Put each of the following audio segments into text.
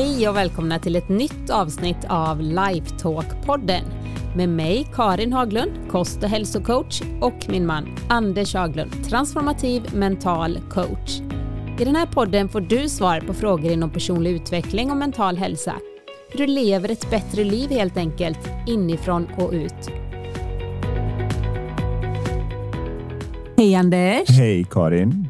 Hej och välkomna till ett nytt avsnitt av Lifetalk-podden med mig Karin Haglund, kost- och hälsocoach, och min man Anders Haglund, transformativ mental coach. I den här podden får du svar på frågor inom personlig utveckling och mental hälsa. Hur du lever ett bättre liv helt enkelt, inifrån och ut. Hej Anders! Hej Karin!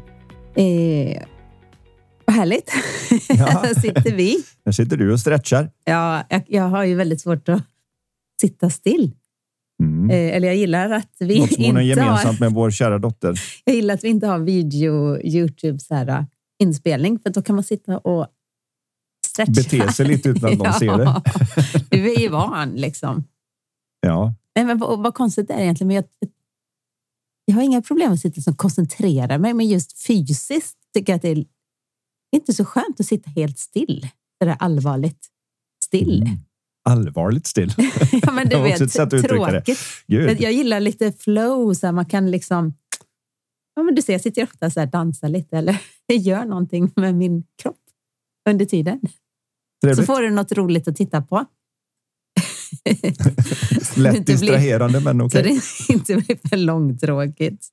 Vad härligt! Ja. Här sitter vi. Här sitter du och stretchar. Ja, jag har ju väldigt svårt att sitta still. Eller jag gillar att vi något som hon är inte gemensamt med vår kära dotter. Jag gillar att vi inte har video, YouTube så här, inspelning. För då kan man sitta och stretcha. Bete sig lite utan att någon ser det. Du är ju van liksom. Ja. Men vad konstigt är det egentligen. Men jag har inga problem att sitta och koncentrera mig. Men just fysiskt tycker jag att det är inte så skönt att sitta helt still. Det är allvarligt still. Allvarligt still. Ja, men du vet, tråkigt. Jag gillar lite flow. Så här, man kan liksom... Ja, men du ser, jag sitter ofta så här, dansar lite. Eller jag gör någonting med min kropp under tiden. Trevligt. Så får du något roligt att titta på. Lätt distraherande, men okej. Så det inte blir för långtråkigt.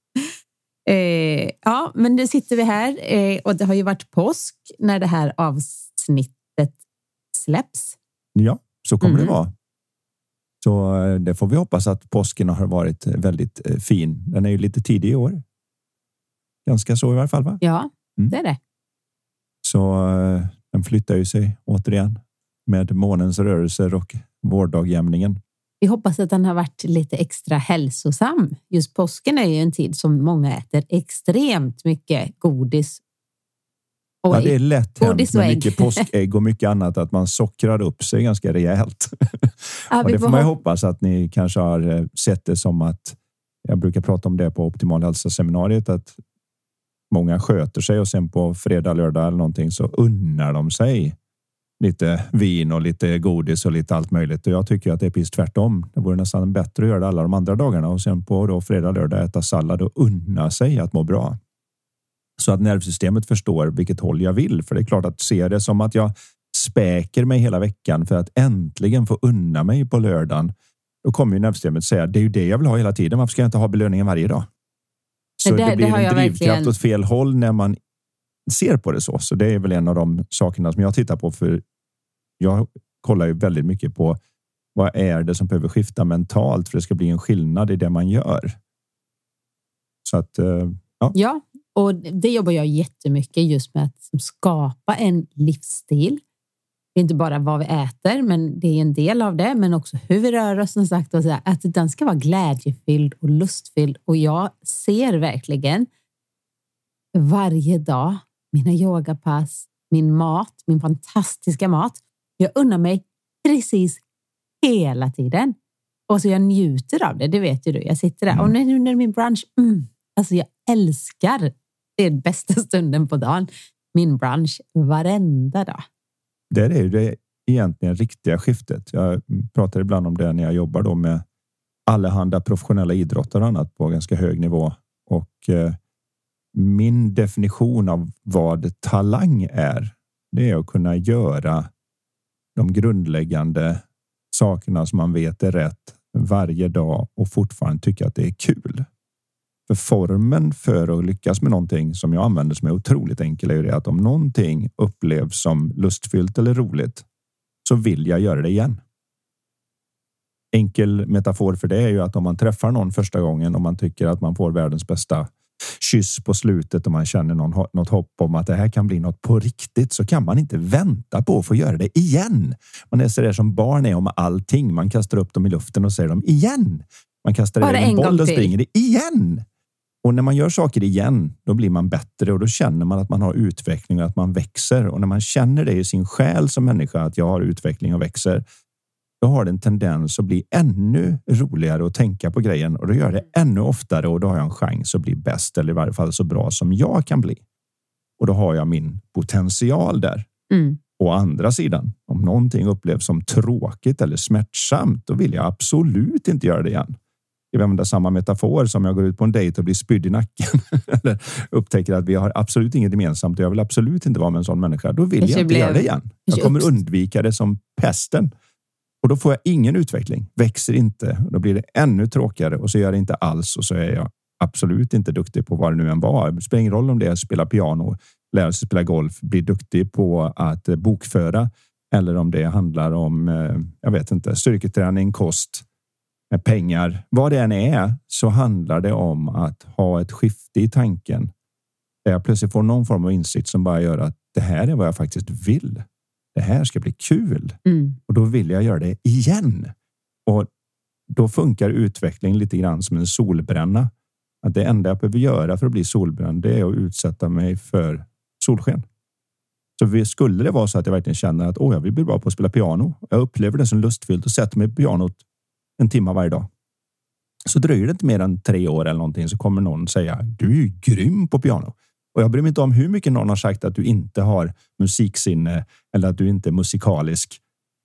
Ja, men nu sitter vi här. Och det har ju varit påsk när det här avsnittet släpps. Ja, så kommer det vara. Så det får vi hoppas att påsken har varit väldigt fin. Den är ju lite tidig i år. Ganska så i alla fall, va? Ja, det är det. Så den flyttar ju sig återigen med månens rörelser och vårdagjämningen. Vi hoppas att den har varit lite extra hälsosam. Just påsken är ju en tid som många äter extremt mycket godis. Ja, det är lätt hänt med mycket påskägg och mycket annat att man sockrar upp sig ganska rejält. Ja, och det får man ju hoppas att ni kanske har sett det som att, jag brukar prata om det på Optimal hälsa-seminariet, att många sköter sig och sen på fredag, lördag eller någonting så unnar de sig lite vin och lite godis och lite allt möjligt. Och jag tycker att det är precis tvärtom. Det vore nästan bättre att göra det alla de andra dagarna och sen på då fredag, lördag äta sallad och unna sig att må bra. Så att nervsystemet förstår vilket håll jag vill. För det är klart att se det som att jag späker mig hela veckan för att äntligen få unna mig på lördagen. Då kommer ju nervsystemet säga, det är ju det jag vill ha hela tiden. Varför ska jag inte ha belöningen varje dag? Så det blir en drivkraft åt fel håll när man ser på det så. Så det är väl en av de sakerna som jag tittar på. För jag kollar ju väldigt mycket på vad är det som behöver skifta mentalt för det ska bli en skillnad i det man gör. Så att, ja, och det jobbar jag jättemycket just med att skapa en livsstil. Det är inte bara vad vi äter, men det är en del av det. Men också hur vi rör oss, som sagt. Och så här, att den ska vara glädjefylld och lustfylld. Och jag ser verkligen varje dag mina yogapass, min mat, min fantastiska mat. Jag unnar mig precis hela tiden. Och så jag njuter av det, det vet ju du. Jag sitter där och nu när min brunch, alltså jag älskar det, är den bästa stunden på dagen. Min brunch varenda dag. Det är ju det egentligen riktiga skiftet. Jag pratar ibland om det när jag jobbar då med allehanda professionella idrottare och annat på ganska hög nivå. Och min definition av vad talang är, det är att kunna göra de grundläggande sakerna som man vet är rätt varje dag och fortfarande tycka att det är kul. För formen för att lyckas med någonting som jag använder som är otroligt enkel är ju det att om någonting upplevs som lustfyllt eller roligt så vill jag göra det igen. Enkel metafor för det är ju att om man träffar någon första gången och man tycker att man får världens bästa kyss på slutet och man känner något hopp om att det här kan bli något på riktigt, så kan man inte vänta på att få göra det igen. Man är så där som barn är om allting. Man kastar upp dem i luften och säger dem igen. Man kastar iväg en boll och springer det igen. Och när man gör saker igen, då blir man bättre och då känner man att man har utveckling och att man växer. Och när man känner det i sin själ som människa att jag har utveckling och växer, då har det en tendens att bli ännu roligare att tänka på grejen. Och då gör det ännu oftare och då har jag en chans att bli bäst eller i varje fall så bra som jag kan bli. Och då har jag min potential där. Å andra sidan, om någonting upplevs som tråkigt eller smärtsamt, då vill jag absolut inte göra det igen. vi använder samma metafor som jag går ut på en dejt och blir spydd i nacken eller upptäcker att vi har absolut inget gemensamt och jag vill absolut inte vara med en sån människa, då vill jag inte göra det igen. Jag kommer undvika det som pesten. Och då får jag ingen utveckling, växer inte. Då blir det ännu tråkigare och så gör jag det inte alls och så är jag absolut inte duktig på vad det nu än var. Det spelar ingen roll om det är att spela piano, lära sig spela golf, bli duktig på att bokföra eller om det handlar om, jag vet inte, styrketräning, kost, pengar. Vad det än är så handlar det om att ha ett skifte i tanken där jag plötsligt får någon form av insikt som bara gör att det här är vad jag faktiskt vill. Det här ska bli kul. Och då vill jag göra det igen. Och då funkar utveckling lite grann som en solbränna. Att det enda jag behöver göra för att bli solbränd, det är att utsätta mig för solsken. Så skulle det vara så att jag verkligen känner att jag vill bli bra på att spela piano. Jag upplever det som lustfyllt och sätter mig på pianot en timme varje dag. Så dröjer det inte mer än 3 år eller någonting så kommer någon säga, du är ju grym på piano. Och jag bryr mig inte om hur mycket någon har sagt att du inte har musiksinne eller att du inte är musikalisk.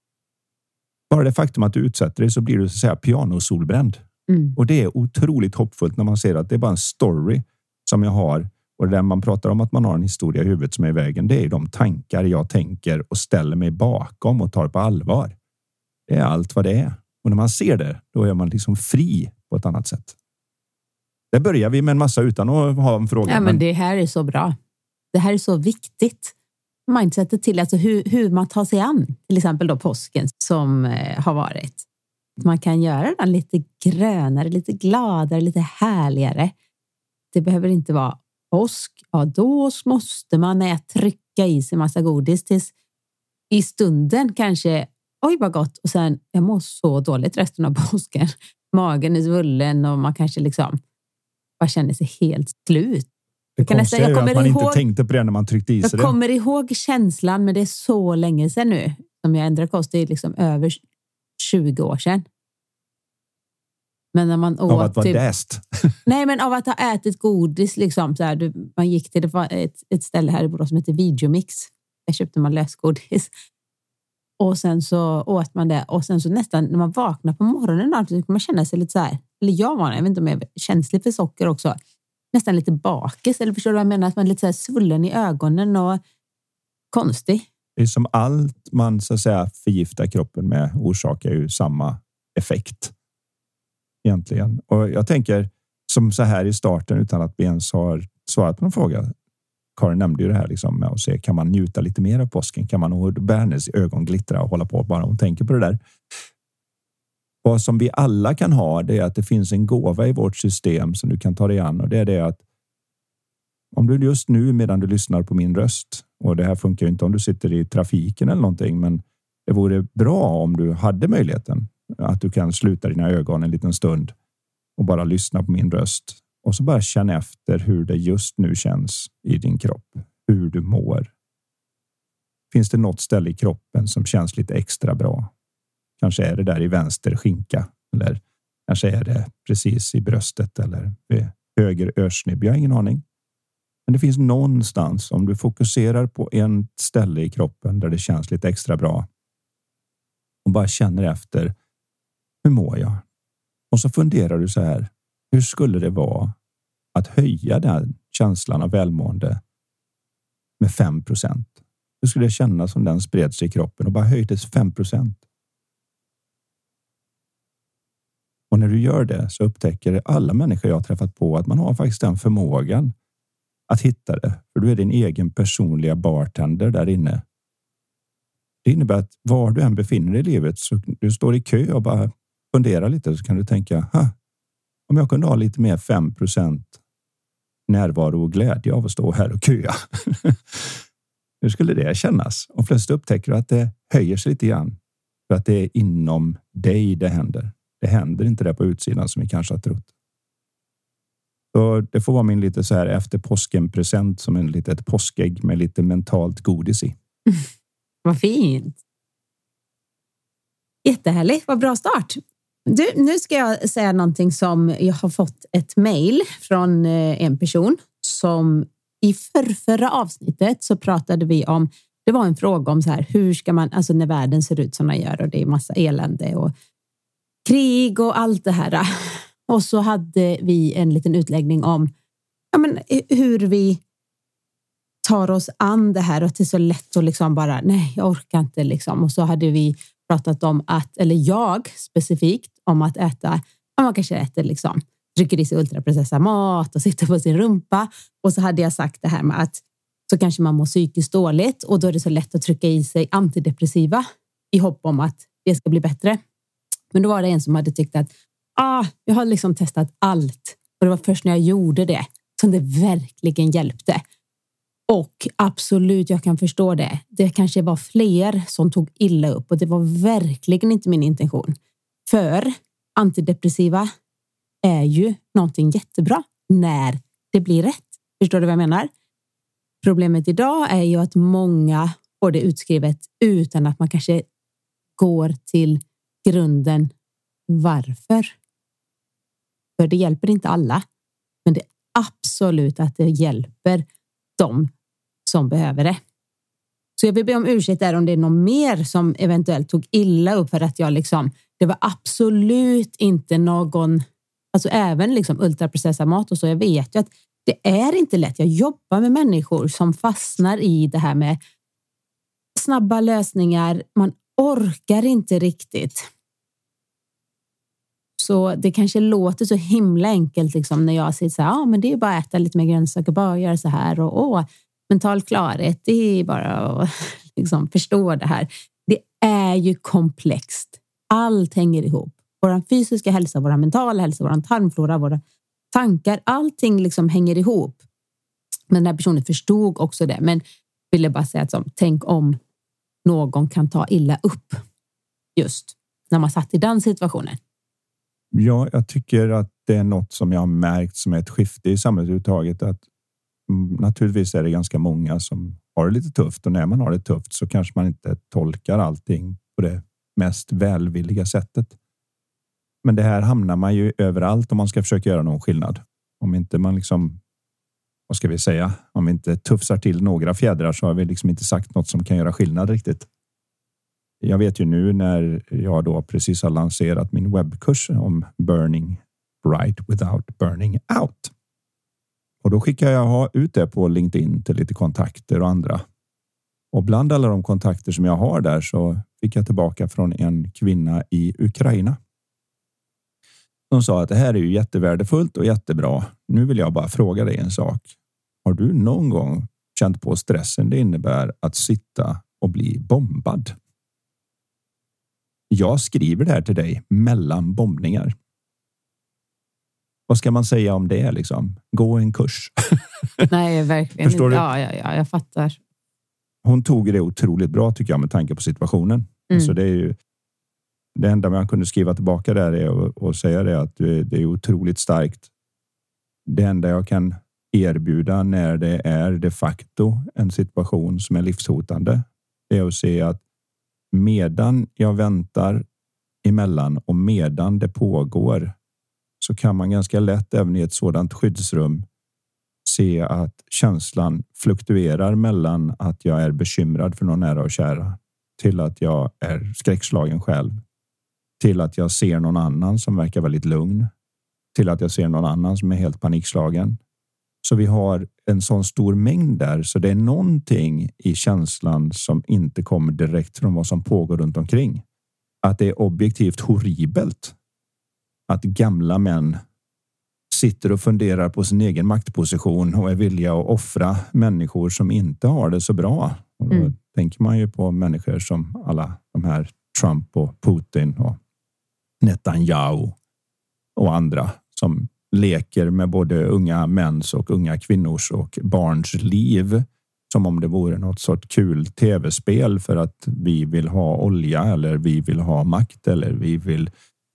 Bara det faktum att du utsätter dig så blir du så att säga pianosolbränd. Och det är otroligt hoppfullt när man ser att det är bara en story som jag har. Och där man pratar om att man har en historia i huvudet som är i vägen. Det är de tankar jag tänker och ställer mig bakom och tar på allvar. Det är allt vad det är. Och när man ser det, då är man liksom fri på ett annat sätt. Där börjar vi med en massa utan att ha en fråga. Ja, men det här är så bra. Det här är så viktigt. Mindsetet till alltså hur man tar sig an. Till exempel då påsken som har varit. Man kan göra den lite grönare, lite gladare, lite härligare. Det behöver inte vara påsk. Ja, då måste man trycka i sig massa godis tills i stunden kanske, oj vad gott. Och sen, jag mår så dåligt resten av påsken. Magen är svullen och man kanske liksom bara känner sig helt slut. Jag kommer att man inte tänkte på det när man tryckte i sig det. Jag kommer ihåg känslan, men det är så länge sedan nu som jag ändrade kost. Det är liksom över 20 år sedan. Men när man åt av att vara däst. Nej, men av att ha ätit godis liksom så här, man gick till ett ställe här i Borås som heter Videomix. Där köpte man lösgodis. Och sen så åt man det och sen så nästan när man vaknar på morgonen så kan man känna sig lite så här, eller jag vet inte om jag är känslig för socker också. Nästan lite bakis, eller förstår du vad jag menar? Att man är lite så här svullen i ögonen och konstig. Det är som allt man så att säga förgiftar kroppen med orsakar ju samma effekt. Egentligen. Och jag tänker som så här i starten utan att vi ens har svarat på någon fråga. Karin nämnde ju det här liksom med att se, kan man njuta lite mer av påsken? Kan man ha Bernes ögon glittra och hålla på bara hon tänker på det där? Vad som vi alla kan ha, det är att det finns en gåva i vårt system som du kan ta dig an, och det är det att om du just nu medan du lyssnar på min röst, och det här funkar ju inte om du sitter i trafiken eller någonting, men det vore bra om du hade möjligheten att du kan sluta dina ögon en liten stund och bara lyssna på min röst och så bara känna efter hur det just nu känns i din kropp, hur du mår. Finns det något ställe i kroppen som känns lite extra bra? Kanske är det där i vänster skinka, eller kanske är det precis i bröstet eller vid höger örsnibb. Jag har ingen aning. Men det finns någonstans, om du fokuserar på en ställe i kroppen där det känns lite extra bra och bara känner efter, hur mår jag? Och så funderar du så här, hur skulle det vara att höja den känslan av välmående med 5%? Hur skulle det kännas om den spreds i kroppen och bara höjdes 5%? Och när du gör det så upptäcker alla människor jag har träffat på att man har faktiskt den förmågan att hitta det. För du är din egen personliga bartender där inne. Det innebär att var du än befinner dig i livet, så du står i kö och bara funderar lite, så kan du tänka, om jag kunde ha lite mer 5% närvaro och glädje av att stå här och köa. Hur skulle det kännas? Och plötsligt upptäcker du att det höjer sig lite grann. För att det är inom dig det händer. Det händer inte där på utsidan som vi kanske har trott. Så det får vara min lite så här efter påsken present som en litet påskägg med lite mentalt godis i. Vad fint. Jättehärligt, vad bra start. Du, nu ska jag säga någonting som jag har fått ett mejl från en person som i förra avsnittet så pratade vi om, det var en fråga om så här, hur ska man, alltså när världen ser ut som den gör och det är massa elände och krig och allt det här. Och så hade vi en liten utläggning om hur vi tar oss an det här och att det är så lätt att liksom bara, nej, jag orkar inte liksom. Och så hade vi pratat om att, eller jag specifikt, om att äta, man kanske äter liksom, trycker i sig ultraprocessad mat och sitter på sin rumpa. Och så hade jag sagt det här med att så kanske man mår psykiskt dåligt och då är det så lätt att trycka i sig antidepressiva i hopp om att det ska bli bättre. Men då var det en som hade tyckt att jag har liksom testat allt och det var först när jag gjorde det som det verkligen hjälpte. Och absolut, jag kan förstå det. Det kanske var fler som tog illa upp och det var verkligen inte min intention. För antidepressiva är ju någonting jättebra när det blir rätt. Förstår du vad jag menar? Problemet idag är ju att många får det utskrivet utan att man kanske går till grunden varför. För det hjälper inte alla. Men det är absolut att det hjälper de som behöver det. Så jag vill be om ursäkt där om det är någon mer som eventuellt tog illa upp för att jag liksom, det var absolut inte någon, alltså även liksom ultraprocessad mat och så, jag vet ju att det är inte lätt. Jag jobbar med människor som fastnar i det här med snabba lösningar. Man orkar inte riktigt. Så det kanske låter så himla enkelt liksom när jag säger så här, men det är bara att äta lite mer grönsaker, bara göra så här och mental klarhet, det är bara att liksom förstå det här. Det är ju komplext. Allt hänger ihop. Vår fysiska hälsa, vår mentala hälsa, vår tarmflora, våra tankar, allting liksom hänger ihop. Men den här personen förstod också det, men ville bara säga att tänk om någon kan ta illa upp just när man satt i den situationen. Ja, jag tycker att det är något som jag har märkt som ett skifte i samhällsuttaget, att naturligtvis är det ganska många som har det lite tufft, och när man har det tufft så kanske man inte tolkar allting på det mest välvilliga sättet. Men det här hamnar man ju överallt om man ska försöka göra någon skillnad. Om inte man liksom, vad ska vi säga, om vi inte tufsar till några fjädrar så har vi liksom inte sagt något som kan göra skillnad riktigt. Jag vet ju nu när jag då precis har lanserat min webbkurs om burning bright without burning out. Och då skickar jag ut det på LinkedIn till lite kontakter och andra. Och bland alla de kontakter som jag har där så fick jag tillbaka från en kvinna i Ukraina. De sa att det här är ju jättevärdefullt och jättebra. Nu vill jag bara fråga dig en sak. Har du någon gång känt på stressen det innebär att sitta och bli bombad? Jag skriver det här till dig mellan bombningar. Vad ska man säga om det liksom? Gå en kurs. Nej, verkligen. Förstår du? Ja, jag fattar. Hon tog det otroligt bra tycker jag med tanke på situationen. Så det är ju det enda man kunde skriva tillbaka där är och säga det att det är otroligt starkt. Det enda jag kan erbjuda när det är de facto en situation som är livshotande är att se att medan jag väntar emellan och medan det pågår så kan man ganska lätt även i ett sådant skyddsrum se att känslan fluktuerar mellan att jag är bekymrad för någon nära och kära till att jag är skräckslagen själv, till att jag ser någon annan som verkar väldigt lugn, till att jag ser någon annan som är helt panikslagen. Så vi har en sån stor mängd där, så det är någonting i känslan som inte kommer direkt från vad som pågår runt omkring. Att det är objektivt horribelt att gamla män sitter och funderar på sin egen maktposition och är villiga att offra människor som inte har det så bra. Och då tänker man ju på människor som alla de här Trump och Putin och Netanyahu och andra som leker med både unga mäns och unga kvinnors och barns liv som om det vore något sorts kul tv-spel för att vi vill ha olja eller vi vill ha makt eller vi vill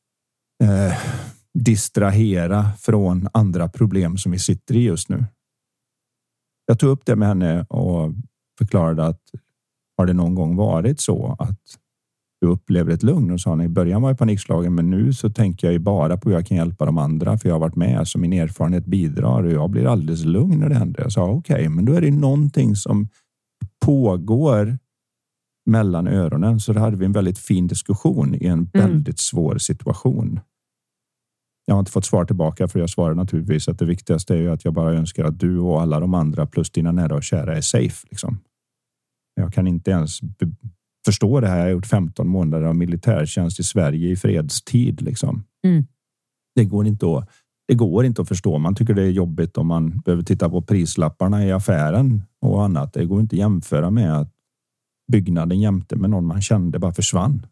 distrahera från andra problem som vi sitter i just nu. Jag tog upp det med henne och förklarade att har det någon gång varit så att du upplever ett lugn? Och sa hon, i början var jag panikslagen men nu så tänker jag ju bara på hur jag kan hjälpa de andra för jag har varit med så min erfarenhet bidrar och jag blir alldeles lugn när det händer. Jag sa okej, men då är det någonting som pågår mellan öronen, så då hade vi en väldigt fin diskussion i en väldigt svår situation. Jag har inte fått svar tillbaka, för jag svarar naturligtvis att det viktigaste är ju att jag bara önskar att du och alla de andra plus dina nära och kära är safe. Liksom. Jag kan inte ens förstå det här. Jag har gjort 15 månader av militärtjänst i Sverige i fredstid. Liksom. Det går inte att förstå. Man tycker det är jobbigt om man behöver titta på prislapparna i affären och annat. Det går inte att jämföra med att byggnaden jämte med någon man kände bara försvann.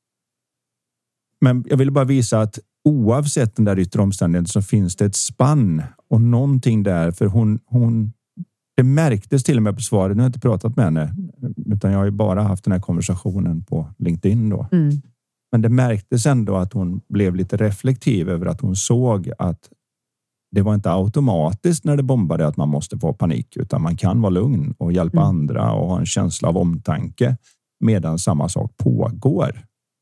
Men jag vill bara visa att oavsett den där yttre omständigheten så finns det ett spann och någonting där. För hon det märktes till och med på svaret. Nu har jag inte pratat med henne, utan jag har ju bara haft den här konversationen på LinkedIn då. Men det märktes ändå att hon blev lite reflektiv över att hon såg att det var inte automatiskt när det bombade att man måste få panik, utan man kan vara lugn och hjälpa andra och ha en känsla av omtanke medan samma sak pågår.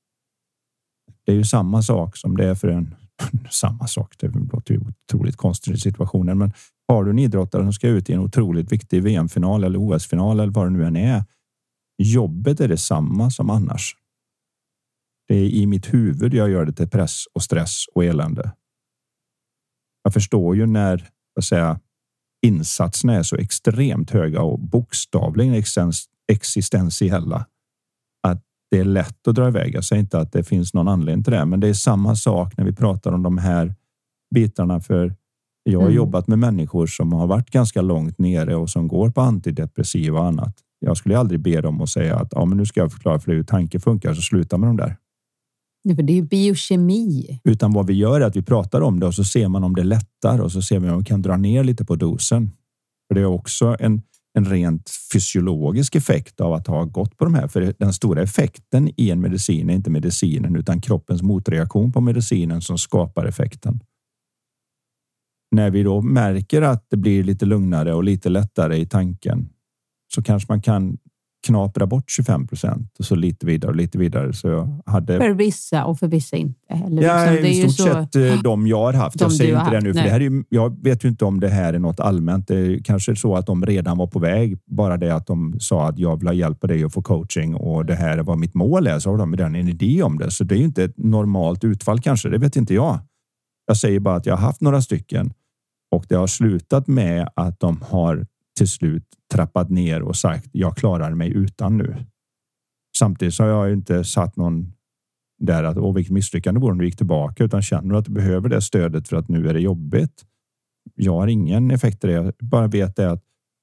Det är ju samma sak som det är för samma sak, det låter ju otroligt konstigt i situationen, men har du en idrottare som ska ut i en otroligt viktig VM-final eller OS-final eller vad det nu än är, jobbet är detsamma som annars. Det är i mitt huvud jag gör det till press och stress och elände. Jag förstår ju när insatserna är så extremt höga och bokstavligen existentiella att det är lätt att dra iväg. Jag säger inte att det finns någon anledning till det, men det är samma sak när vi pratar om de här bitarna, för jag har jobbat med människor som har varit ganska långt nere och som går på antidepressiva och annat. Jag skulle aldrig be dem att säga att men nu ska jag förklara för dig hur tanke funkar, så sluta med dem där. Ja, för det är ju biokemi. Utan vad vi gör är att vi pratar om det och så ser man om det lättar och så ser vi om vi kan dra ner lite på dosen. För det är också en rent fysiologisk effekt av att ha gått på de här. För den stora effekten i en medicin är inte medicinen utan kroppens motreaktion på medicinen som skapar effekten. När vi då märker att det blir lite lugnare och lite lättare i tanken så kanske man kan knapra bort 25% och så lite vidare. Så jag hade... För vissa och för vissa inte. Eller ja, liksom, det är i stort sett de jag har haft. Jag säger inte det nu, för det här är ju, jag vet ju inte om det här är något allmänt. Det är kanske så att de redan var på väg. Bara det att de sa att jag vill ha hjälp av dig att få coaching och det här är vad mitt mål är, så har de redan en idé om det. Så det är ju inte ett normalt utfall kanske, det vet inte jag. Jag säger bara att jag har haft några stycken och det har slutat med att de har till slut trappat ner och sagt jag klarar mig utan nu. Samtidigt så har jag ju inte satt någon där att vilket misslyckande vore om du gick tillbaka, utan känner att du behöver det stödet för att nu är det jobbigt. Jag har ingen effekt av det. Jag bara vet det att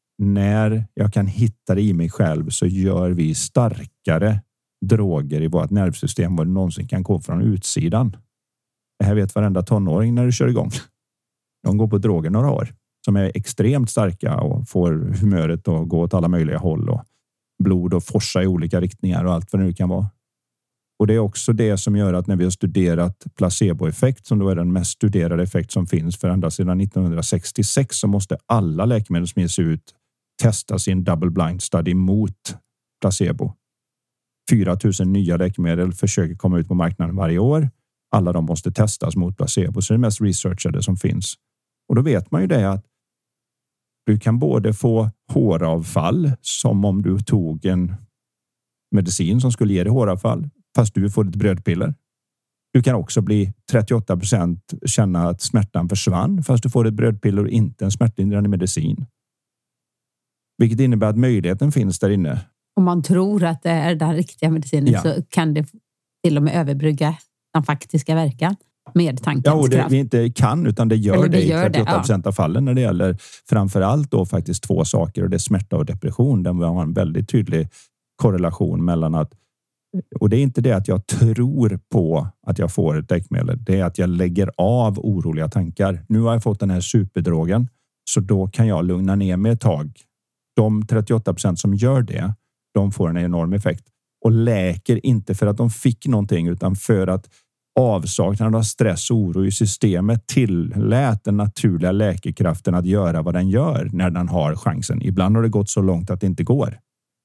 när jag kan hitta det i mig själv så gör vi starkare droger i vårt nervsystem vad det någonsin kan gå från utsidan. Det här vet varenda tonåring när du kör igång. De går på droger några år som är extremt starka och får humöret att gå åt alla möjliga håll och blod och forsa i olika riktningar och allt vad det nu kan vara. Och det är också det som gör att när vi har studerat placeboeffekt, som då är den mest studerade effekt som finns för ända sedan 1966, så måste alla läkemedel som ges ut testa sin double blind study mot placebo. 4 000 nya läkemedel försöker komma ut på marknaden varje år. Alla de måste testas mot placebo, så det är det mest researchade som finns. Och då vet man ju det att du kan både få håravfall som om du tog en medicin som skulle ge dig håravfall fast du får ett brödpiller. Du kan också bli 38% känna att smärtan försvann fast du får ett brödpiller och inte en smärtlindrande medicin. Vilket innebär att möjligheten finns där inne. Om man tror att det är den riktiga medicinen så kan det till och med överbrygga den faktiska verkan. Med tankens och det kraft. Vi inte kan utan det gör det i 38% av fallen när det gäller framförallt då faktiskt 2 saker, och det är smärta och depression. Den har en väldigt tydlig korrelation mellan att, och det är inte det att jag tror på att jag får ett läkemedel, det är att jag lägger av oroliga tankar. Nu har jag fått den här superdrogen så då kan jag lugna ner mig ett tag. De 38% som gör det, de får en enorm effekt och läker inte för att de fick någonting utan för att avsaknaden av stress och oro i systemet tillät den naturliga läkekraften att göra vad den gör när den har chansen. Ibland har det gått så långt att det inte går.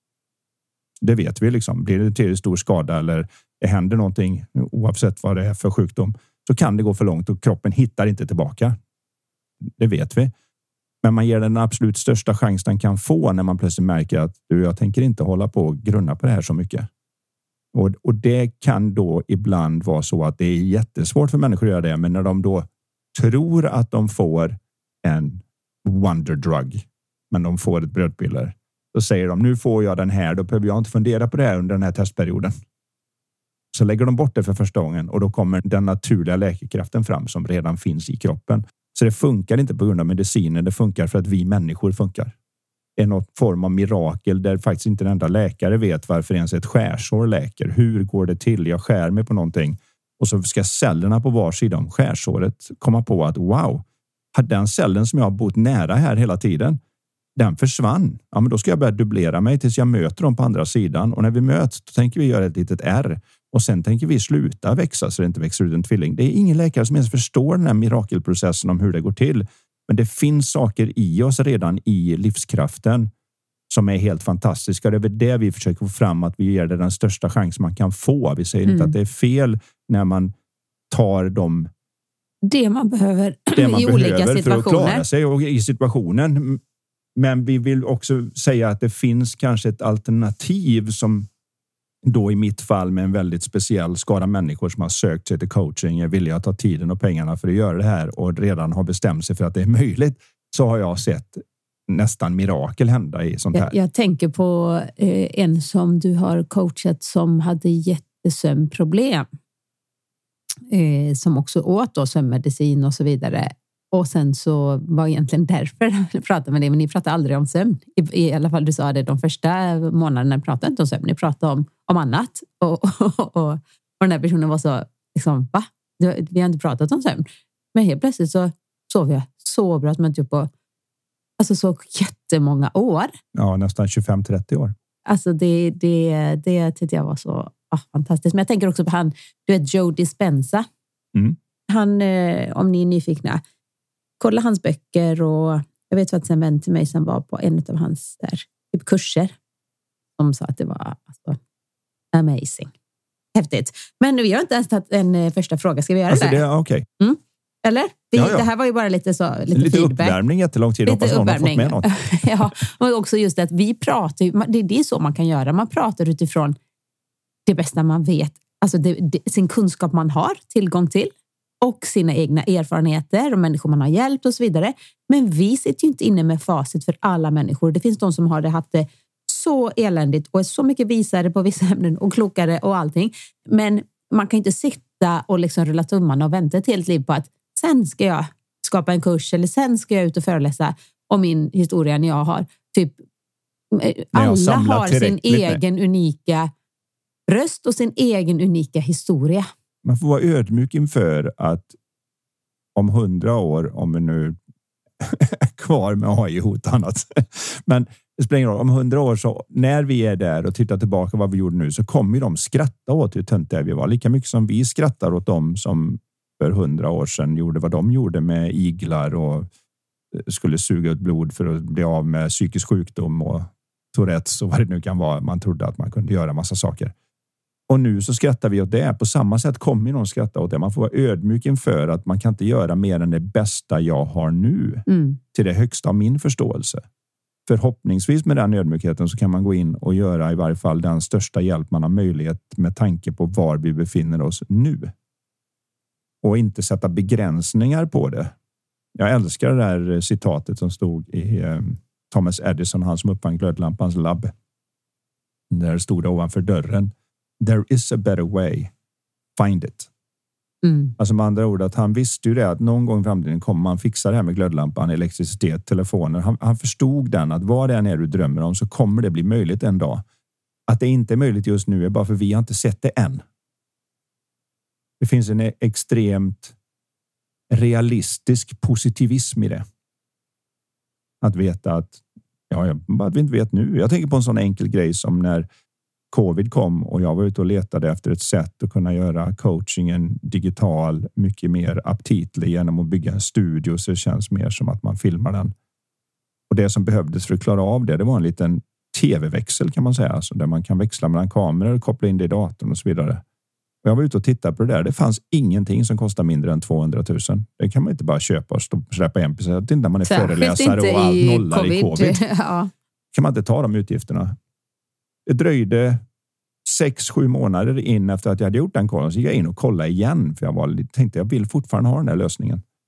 Det vet vi liksom. Blir det till stor skada eller det händer någonting, oavsett vad det är för sjukdom, så kan det gå för långt och kroppen hittar inte tillbaka. Det vet vi. Men man ger den absolut största chans den kan få när man plötsligt märker att jag tänker inte hålla på och grunna på det här så mycket. Och det kan då ibland vara så att det är jättesvårt för människor att göra det, men när de då tror att de får en wonder drug, men de får ett brödpiller. Då säger de, nu får jag den här, då behöver jag inte fundera på det här under den här testperioden. Så lägger de bort det för första gången och då kommer den naturliga läkekraften fram som redan finns i kroppen. Så det funkar inte på grund av medicinen, det funkar för att vi människor funkar. Det är någon form av mirakel där faktiskt inte en enda läkare vet varför ens ett skärsår läker. Hur går det till? Jag skär mig på någonting och så ska cellerna på var sida om skärsåret komma på att wow, den cellen som jag har bott nära här hela tiden, den försvann. Ja, men då ska jag börja dubblera mig tills jag möter dem på andra sidan. Och när vi möts, då tänker vi göra ett litet R. Och sen tänker vi sluta växa så det inte växer ut en tvilling. Det är ingen läkare som ens förstår den här mirakelprocessen om hur det går till. Men det finns saker i oss redan i livskraften som är helt fantastiska. Det är det vi försöker få fram, att vi ger det den största chans man kan få. Vi säger inte att det är fel när man tar det man behöver i olika situationer för att klara sig och i situationen. Men vi vill också säga att det finns kanske ett alternativ som då i mitt fall med en väldigt speciell skara människor som har sökt sig till coaching, är villiga att ta tiden och pengarna för att göra det här och redan har bestämt sig för att det är möjligt, så har jag sett nästan mirakel hända i sånt här. Jag tänker på en som du har coachat som hade jättesömnproblem. Som också åt då sömnmedicin och så vidare. Och sen så var egentligen därför jag pratade med det, men ni pratade aldrig om sömn. I alla fall du sa det, de första månaderna pratade inte om sömn, ni pratade om annat. Och den här personen var så liksom, va? Vi har inte pratat om sömn. Men helt plötsligt så sov jag så bra att man inte gjort på alltså så jättemånga år. Ja, nästan 25-30 år. Alltså det tyckte jag var så fantastiskt. Men jag tänker också på han, du vet Joe Dispenza. Han, om ni är nyfikna, kolla hans böcker, och jag vet faktiskt en vän till mig som var på en av hans där, typ kurser som sa att det var alltså, amazing. Häftigt. Men vi har inte ens tagit en första fråga. Ska vi göra alltså, det? Okej. Eller? Det här var ju bara lite feedback. Uppvärmning jättelång tid. Hoppas någon har fått med något. Ja, och också just det att vi pratar, det är så man kan göra. Man pratar utifrån det bästa man vet. Alltså sin kunskap man har tillgång till. Och sina egna erfarenheter och människor man har hjälpt och så vidare. Men vi sitter ju inte inne med facit för alla människor. Det finns de som har haft det så eländigt och är så mycket visare på vissa ämnen och klokare och allting. Men man kan inte sitta och liksom rulla tummarna och vänta ett helt liv på att sen ska jag skapa en kurs eller sen ska jag ut och föreläsa om min historia när jag har typ alla har sin egen unika röst och sin egen unika historia. Man får vara ödmjuk inför att om 100 år, om vi nu är kvar med AI-hot och annat, men det spelar ingen roll, om 100 år så när vi är där och tittar tillbaka vad vi gjorde nu, så kommer de skratta åt hur töntiga vi var. Lika mycket som vi skrattar åt dem som för 100 år sedan gjorde vad de gjorde med iglar och skulle suga ut blod för att bli av med psykisk sjukdom och Tourettes och vad det nu kan vara. Man trodde att man kunde göra massa saker. Och nu så skrattar vi åt det. På samma sätt kommer någon skratta åt det. Man får vara ödmjuk inför att man kan inte göra mer än det bästa jag har nu. Till det högsta av min förståelse. Förhoppningsvis med den ödmjukheten så kan man gå in och göra i varje fall den största hjälp man har möjlighet med tanke på var vi befinner oss nu. Och inte sätta begränsningar på det. Jag älskar det där citatet som stod i Thomas Edison, han som uppfann glödlampans labb. Där stod det ovanför dörren: "There is a better way. Find it." Alltså med andra ord att han visste ju det att någon gång i framtiden kommer man fixa det här med glödlampan, elektricitet, telefoner. Han förstod den att vad det än är du drömmer om så kommer det bli möjligt en dag. Att det inte är möjligt just nu är bara för vi har inte sett det än. Det finns en extremt realistisk positivism i det. Att veta att att vi inte vet nu. Jag tänker på en sån enkel grej som när covid kom och jag var ute och letade efter ett sätt att kunna göra coachingen digital mycket mer aptitlig genom att bygga en studio så det känns mer som att man filmar den. Och det som behövdes för att klara av det var en liten tv-växel kan man säga. Alltså där man kan växla mellan kameror och koppla in det i datorn och så vidare. Och jag var ute och tittade på det där. Det fanns ingenting som kostar mindre än 200 000. Det kan man inte bara köpa och släppa en procent när man är föreläsare och allt nollar i covid. Ja. Kan man inte ta de utgifterna. Det dröjde 6-7 månader in efter att jag hade gjort den kollen. Så gick jag in och kollade igen. För jag tänkte jag vill fortfarande ha den här lösningen.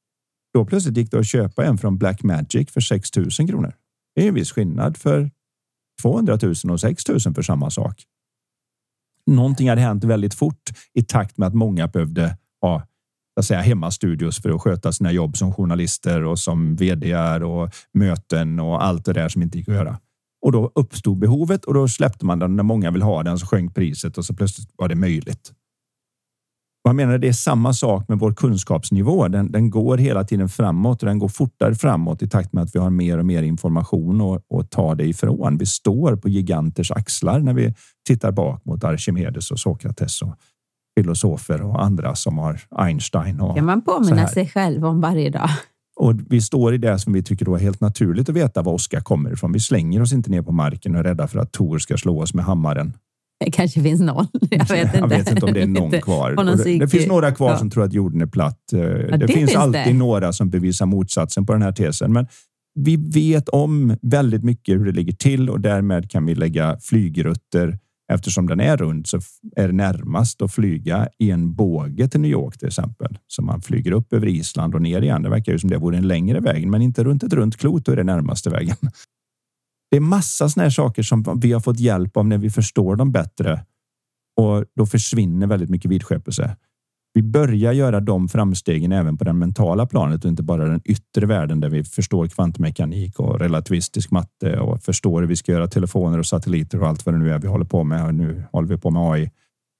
Då plötsligt gick det att köpa en från Black Magic för 6 000 kronor. Det är en viss skillnad för 200 000 och 6 000 för samma sak. Någonting hade hänt väldigt fort i takt med att många behövde ha hemmastudios för att sköta sina jobb som journalister och som vd:ar och möten och allt det där som inte gick att göra. Och då uppstod behovet och då släppte man den när många vill ha den, så sjönk priset och så plötsligt var det möjligt. Jag menar, det är samma sak med vår kunskapsnivå. Den går hela tiden framåt och den går fortare framåt i takt med att vi har mer och mer information och ta det ifrån. Vi står på giganters axlar när vi tittar bak mot Archimedes och Sokrates och filosofer och andra som har Einstein. Och kan man påminna sig själv om varje dag. Och vi står i det som vi tycker då är helt naturligt att veta var Oskar kommer ifrån. Vi slänger oss inte ner på marken och är rädda för att Tor ska slå oss med hammaren. Det kanske finns någon. Jag vet inte om det är någon kvar. Det finns några kvar som tror att jorden är platt. Det finns alltid några som bevisar motsatsen på den här tesen. Men vi vet om väldigt mycket hur det ligger till och därmed kan vi lägga flygrutter. Eftersom den är rund så är det närmast att flyga i en båge till New York till exempel. Så man flyger upp över Island och ner igen. Det verkar ju som det vore en längre väg, men inte runt ett runt klot, då är det närmaste vägen. Det är massa såna här saker som vi har fått hjälp av när vi förstår dem bättre. Och då försvinner väldigt mycket vidskepelse. Vi börjar göra de framstegen även på den mentala planet och inte bara den yttre världen där vi förstår kvantmekanik och relativistisk matte och förstår hur vi ska göra telefoner och satelliter och allt vad det nu är vi håller på med. Och nu håller vi på med AI.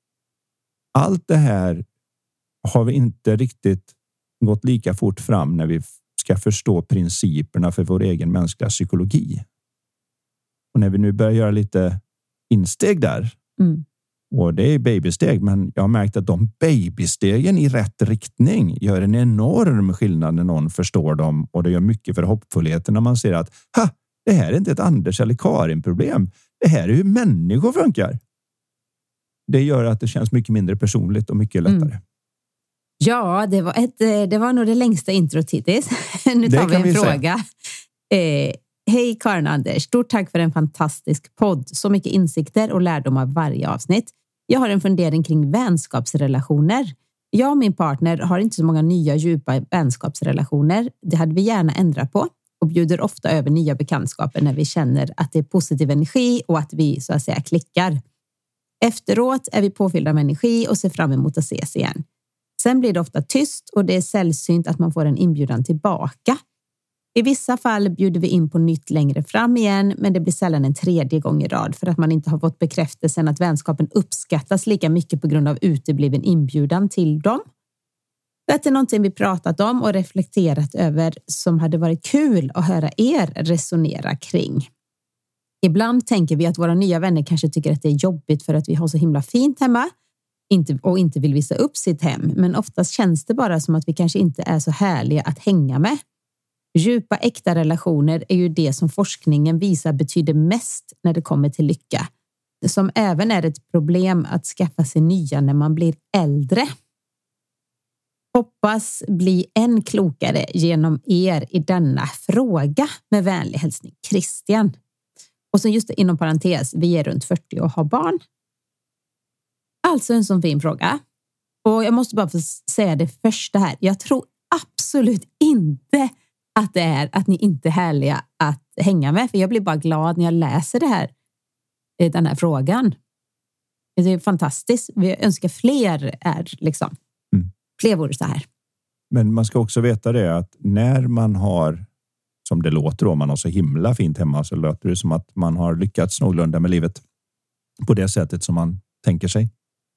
Allt det här har vi inte riktigt gått lika fort fram när vi ska förstå principerna för vår egen mänskliga psykologi. Och när vi nu börjar göra lite insteg där, och det är babysteg, men jag har märkt att de babystegen i rätt riktning gör en enorm skillnad när någon förstår dem, och det gör mycket för hoppfullheten när man ser att det här är inte ett Anders eller Karin problem. Det här är hur människor funkar. Det gör att det känns mycket mindre personligt och mycket lättare. Ja, det var nog det längsta introt hittills. Nu tar vi en fråga. Hej Karin och Anders, stort tack för en fantastisk podd. Så mycket insikter och lärdomar varje avsnitt. Jag har en fundering kring vänskapsrelationer. Jag och min partner har inte så många nya djupa vänskapsrelationer. Det hade vi gärna ändrat på och bjuder ofta över nya bekantskaper när vi känner att det är positiv energi och att vi så att säga klickar. Efteråt är vi påfyllda med energi och ser fram emot att ses igen. Sen blir det ofta tyst och det är sällsynt att man får en inbjudan tillbaka. I vissa fall bjuder vi in på nytt längre fram igen, men det blir sällan en tredje gång i rad för att man inte har fått bekräftelsen att vänskapen uppskattas lika mycket på grund av utebliven inbjudan till dem. Det är någonting vi pratat om och reflekterat över som hade varit kul att höra er resonera kring. Ibland tänker vi att våra nya vänner kanske tycker att det är jobbigt för att vi har så himla fint hemma och inte vill visa upp sitt hem, men oftast känns det bara som att vi kanske inte är så härliga att hänga med. Djupa, äkta relationer är ju det som forskningen visar betyder mest när det kommer till lycka. Som även är ett problem att skaffa sig nya när man blir äldre. Hoppas bli än klokare genom er i denna fråga. Med vänlig hälsning, Christian. Och så just det, inom parentes, vi är runt 40 och har barn. Alltså en sån fin fråga. Och jag måste bara få säga det första här. Jag tror absolut inte att det är att ni inte är härliga att hänga med. För jag blir bara glad när jag läser den här frågan. Det är fantastiskt. Vi önskar fler fler vore så här. Men man ska också veta det att när man har, som det låter om man har så himla fint hemma, så låter det som att man har lyckats någorlunda med livet på det sättet som man tänker sig.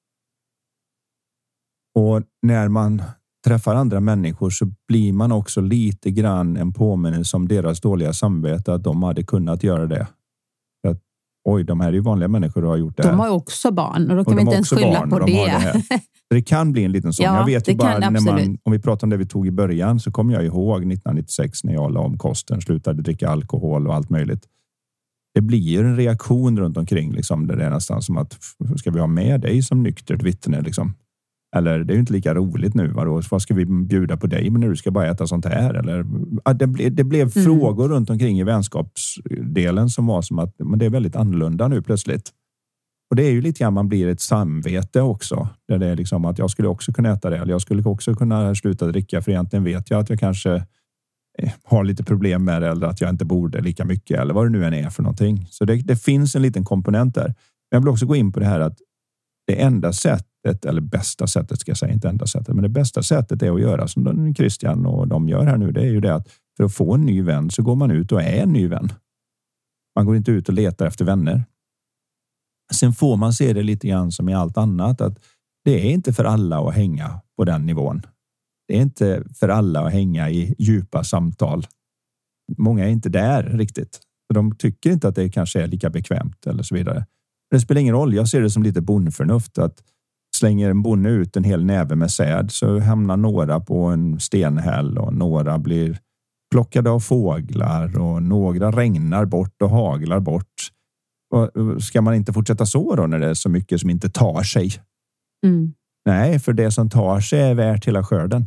Och när man träffar andra människor så blir man också lite grann en påminnelse om deras dåliga samvete att de hade kunnat göra det. Att, oj, de här är ju vanliga människor och har gjort det här. De har ju också barn och då kan vi inte ens skylla på det. Det kan bli en liten sån. Ja, jag vet ju bara när om vi pratar om det vi tog i början, så kommer jag ihåg 1996 när jag la om kosten, slutade dricka alkohol och allt möjligt. Det blir ju en reaktion runt omkring liksom, där det är nästan som att ska vi ha med dig som nyktert vittne liksom? Eller det är ju inte lika roligt nu. Vad ska vi bjuda på dig när du ska bara äta sånt här? Eller, det blev frågor runt omkring i vänskapsdelen som var som att men det är väldigt annorlunda nu plötsligt. Och det är ju lite grann man blir ett samvete också. Där det är liksom att jag skulle också kunna äta det. Eller jag skulle också kunna sluta dricka. För egentligen vet jag att jag kanske har lite problem med det. Eller att jag inte borde lika mycket. Eller vad det nu än är för någonting. Så det finns en liten komponent där. Men jag vill också gå in på det här att det enda sättet, eller bästa sättet ska jag säga, inte enda sättet. Men det bästa sättet är att göra som Christian och de gör här nu. Det är ju det att för att få en ny vän så går man ut och är en ny vän. Man går inte ut och letar efter vänner. Sen får man se det lite grann som i allt annat. Att det är inte för alla att hänga på den nivån. Det är inte för alla att hänga i djupa samtal. Många är inte där riktigt. För de tycker inte att det kanske är lika bekvämt eller så vidare. Det spelar ingen roll. Jag ser det som lite bondförnuft. Att slänger en bonde ut en hel näve med säd så hamnar några på en stenhäll och några blir plockade av fåglar och några regnar bort och haglar bort. Och ska man inte fortsätta så då när det är så mycket som inte tar sig? Mm. Nej, för det som tar sig är värt hela skörden.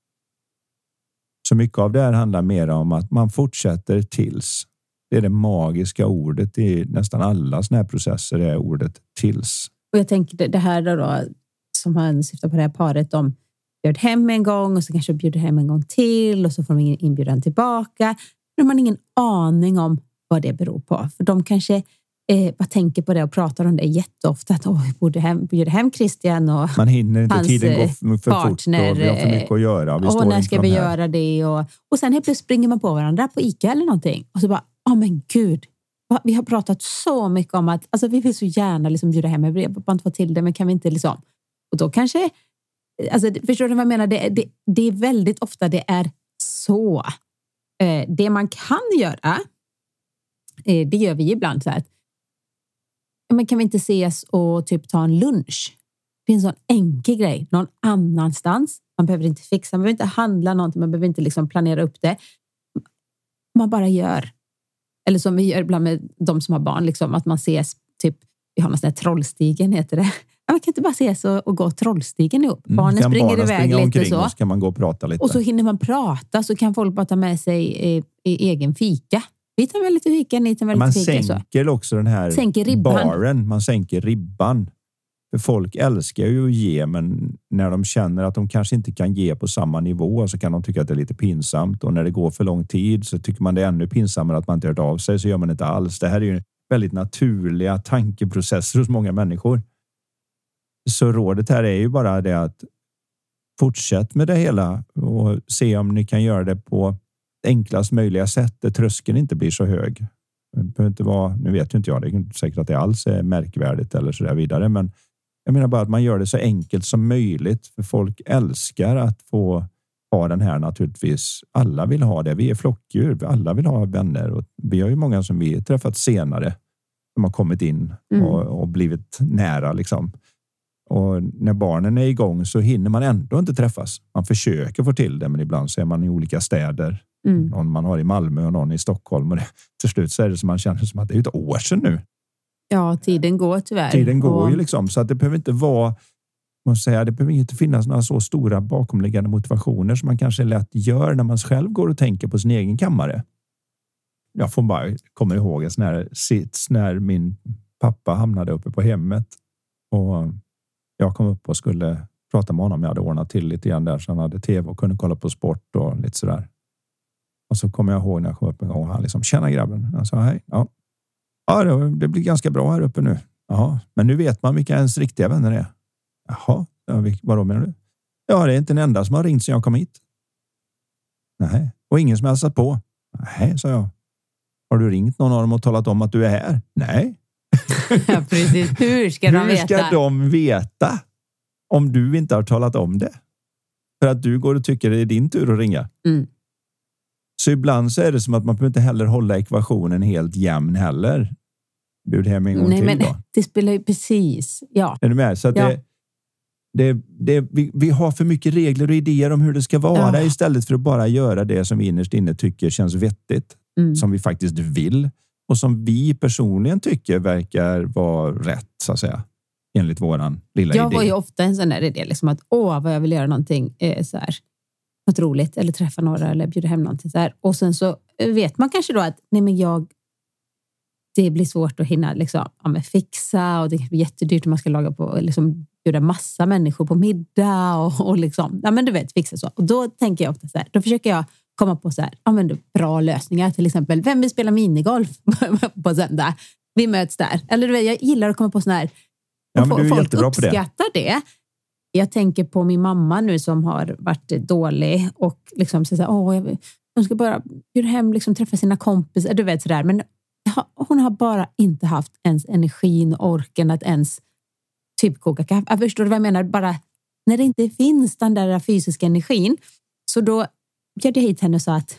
Så mycket av det här handlar mer om att man fortsätter tills. Det är det magiska ordet i nästan alla såna här processer är ordet tills. Och jag tänker det här då som han syftar på det här paret, de bjöd hem en gång och så kanske bjuder hem en gång till och så får de ingen inbjudan tillbaka. Men de har ingen aning om vad det beror på. För de kanske bara tänker på det och pratar om det jätteofta. Att vi bjuder hem Christian och man hinner inte, hans tiden går för partner, fort och vi har för mycket att göra. Och när ska vi göra det? Och sen helt plötsligt springer man på varandra på ICA eller någonting. Och så bara, men gud. Vi har pratat så mycket om att alltså, vi vill så gärna liksom bjuda hem. Vi bara inte få till det, men kan vi inte liksom. Och då kanske, alltså, förstår du vad jag menar? Det är väldigt ofta det är så. Det man kan göra, det gör vi ibland så här. Men kan vi inte ses och typ ta en lunch? Det är en sån enkel grej. Någon annanstans. Man behöver inte fixa, man behöver inte handla någonting. Man behöver inte liksom planera upp det. Man bara gör. Eller som vi gör ibland med de som har barn. Liksom, att man ses, typ, vi har någon sån här trollstigen heter det. Man kan inte bara ses och gå trollstigen ihop. Barnen springer iväg lite så. Och så kan man gå och prata lite. Och så hinner man prata så kan folk bara ta med sig i egen fika. Vi tar väl lite fika, ni tar väl lite fika. Man sänker också den här baren. Man sänker ribban. För folk älskar ju att ge, men när de känner att de kanske inte kan ge på samma nivå så kan de tycka att det är lite pinsamt. Och när det går för lång tid så tycker man det är ännu pinsammare att man inte hört av sig, så gör man inte alls. Det här är ju väldigt naturliga tankeprocesser hos många människor. Så rådet här är ju bara det att fortsätt med det hela och se om ni kan göra det på enklast möjliga sätt där tröskeln inte blir så hög. Det behöver inte vara, nu vet ju inte jag, det är inte säkert att det alls är märkvärdigt eller så där vidare, men jag menar bara att man gör det så enkelt som möjligt, för folk älskar att få ha den här naturligtvis. Alla vill ha det, vi är flockdjur, alla vill ha vänner och vi har ju många som vi träffat senare som har kommit in och blivit nära liksom. Och när barnen är igång så hinner man ändå inte träffas. Man försöker få till det, men ibland så är man i olika städer. Någon man har i Malmö och någon i Stockholm. Och till slut så är det som man känner som att det är ett år sedan nu. Ja, tiden går tyvärr. Tiden går ju liksom. Så att det behöver inte vara, man säger, det behöver inte finnas några så stora bakomliggande motivationer som man kanske lätt gör när man själv går och tänker på sin egen kammare. Jag får bara komma ihåg en sån här sits när min pappa hamnade uppe på hemmet. Och jag kom upp och skulle prata med honom. Jag hade ordnat till lite grann där så han hade tv och kunde kolla på sport och lite sådär. Och så kommer jag ihåg när jag kom upp en gång och han liksom, tjena grabben. Han sa hej. Ja, det blir ganska bra här uppe nu. Jaha, men nu vet man vilka ens riktiga vänner är. Jaha, vadå menar du? Ja, det är inte en enda som har ringt sedan jag kom hit. Nej, och ingen som har hälsat på. Nej, sa jag. Har du ringt någon av dem och talat om att du är här? Nej. Ja, precis. Hur ska de veta om du inte har talat om det? För att du går och tycker det är din tur att ringa. Så ibland så är det som att man behöver inte heller hålla ekvationen helt jämn heller. Bjud hem en gång till men då. Det spelar ju precis. Ja. Är du med? Så att vi har för mycket regler och idéer om hur det ska vara istället för att bara göra det som vi innerst inne tycker känns vettigt. Som vi faktiskt vill. Och som vi personligen tycker verkar vara rätt, så att säga. Enligt våran lilla idé. Jag var ju ofta en sån där idé, liksom att vad jag vill göra någonting så här, något roligt, eller träffa några, eller bjuda hem någonting så här. Och sen så vet man kanske då att, nej men jag det blir svårt att hinna liksom, fixa och det blir jättedyrt om man ska laga på, liksom, bjuda massa människor på middag och liksom, men du vet, fixa så. Och då tänker jag ofta så här, då försöker jag komma på så här, bra lösningar. Till exempel, vem vill spela minigolf på söndag? Vi möts där. Eller du vet, jag gillar att komma på såna här, men du är folk jättebra på det. Uppskattar det. Jag tänker på min mamma nu som har varit dålig och liksom så här, hon ska bara bjuda hem, liksom, träffa sina kompisar, du vet sådär. Men hon har bara inte haft ens energin och orken att ens typ koka kaffe. Jag förstår vad jag menar? Bara när det inte finns den där fysiska energin. Så då bjöd jag hit henne och sa att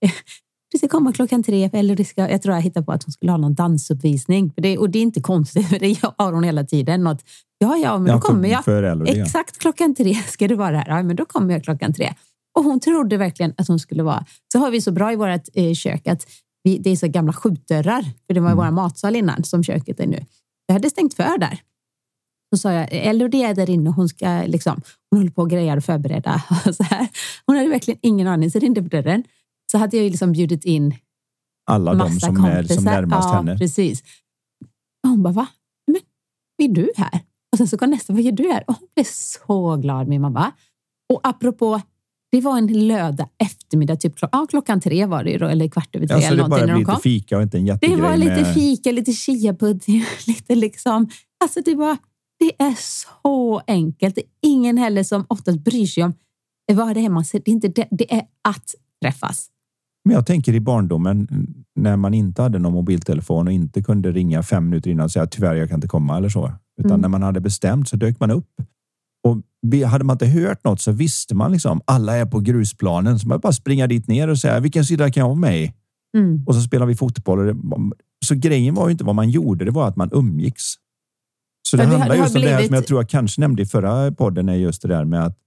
du ska komma 3:00 eller jag tror jag hittade på att hon skulle ha någon dansuppvisning. Och det är inte konstigt, för det har hon hela tiden. Något, men då kommer jag. Exakt 3:00 ska det vara här. Ja, men då kommer jag 3:00. Och hon trodde verkligen att hon skulle vara. Så har vi så bra i vårt kök att det är så gamla skjutdörrar. För det var våra matsal innan som köket är nu. Jag hade stängt för där. Så sa jag, eller det är där inne. Hon ska liksom, hon håller på att greja och förbereda. Och så här. Hon hade verkligen ingen aning. Så det är inte på dörren. Så hade jag ju liksom bjudit in alla de som är som närmast henne. Ja, precis. Och hon bara, va? Men är du här? Och sen så kom nästa, vad gör du här? Och hon blev så glad, min mamma. Och apropå, det var en lördag eftermiddag, typ 3:00 var det ju då, eller 3:15. Alltså det bara blir lite fika och inte en jättegrej. Det var lite fika, lite chiapudding, lite liksom. Alltså det är så enkelt. Det är ingen heller som oftast bryr sig om vad det är man ser. Det är att träffas. Men jag tänker i barndomen när man inte hade någon mobiltelefon och inte kunde ringa 5 minuter innan och säga tyvärr jag kan inte komma eller så. Utan när man hade bestämt så dök man upp. Och hade man inte hört något så visste man liksom alla är på grusplanen. Så man bara springa dit ner och säga vilken sida kan jag ha med? Och så spelar vi fotboll. Så grejen var ju inte vad man gjorde, det var att man umgicks. Så det handlar just om det här som jag tror jag kanske nämnde i förra podden är just det där med att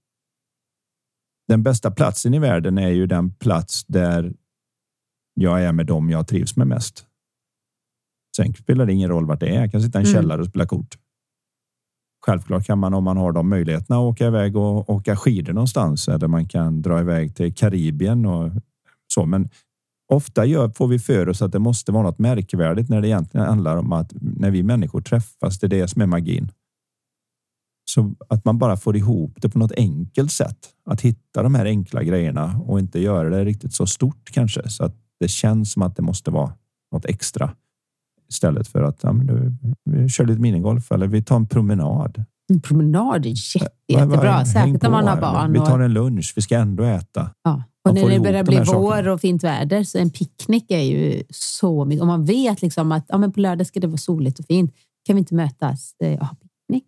den bästa platsen i världen är ju den plats där jag är med dem jag trivs med mest. Sen spelar det ingen roll vart det är. Jag kan sitta i en källare och spela kort. Självklart kan man, om man har de möjligheterna, åka iväg och åka skidor någonstans. Eller man kan dra iväg till Karibien och så. Men ofta får vi för oss att det måste vara något märkvärdigt när det egentligen handlar om att när vi människor träffas, det är det som är magin. Så att man bara får ihop det på något enkelt sätt. Att hitta de här enkla grejerna och inte göra det riktigt så stort kanske. Så att det känns som att det måste vara något extra. Istället för att vi kör lite minigolf eller vi tar en promenad. En promenad är jättebra, särskilt när man har barn. Vi tar en lunch, vi ska ändå äta. Ja. Och när det börjar bli vår och fint väder så en picknick är ju så mycket. Om man vet liksom att men på lördag ska det vara soligt och fint. Kan vi inte mötas och ha picknick?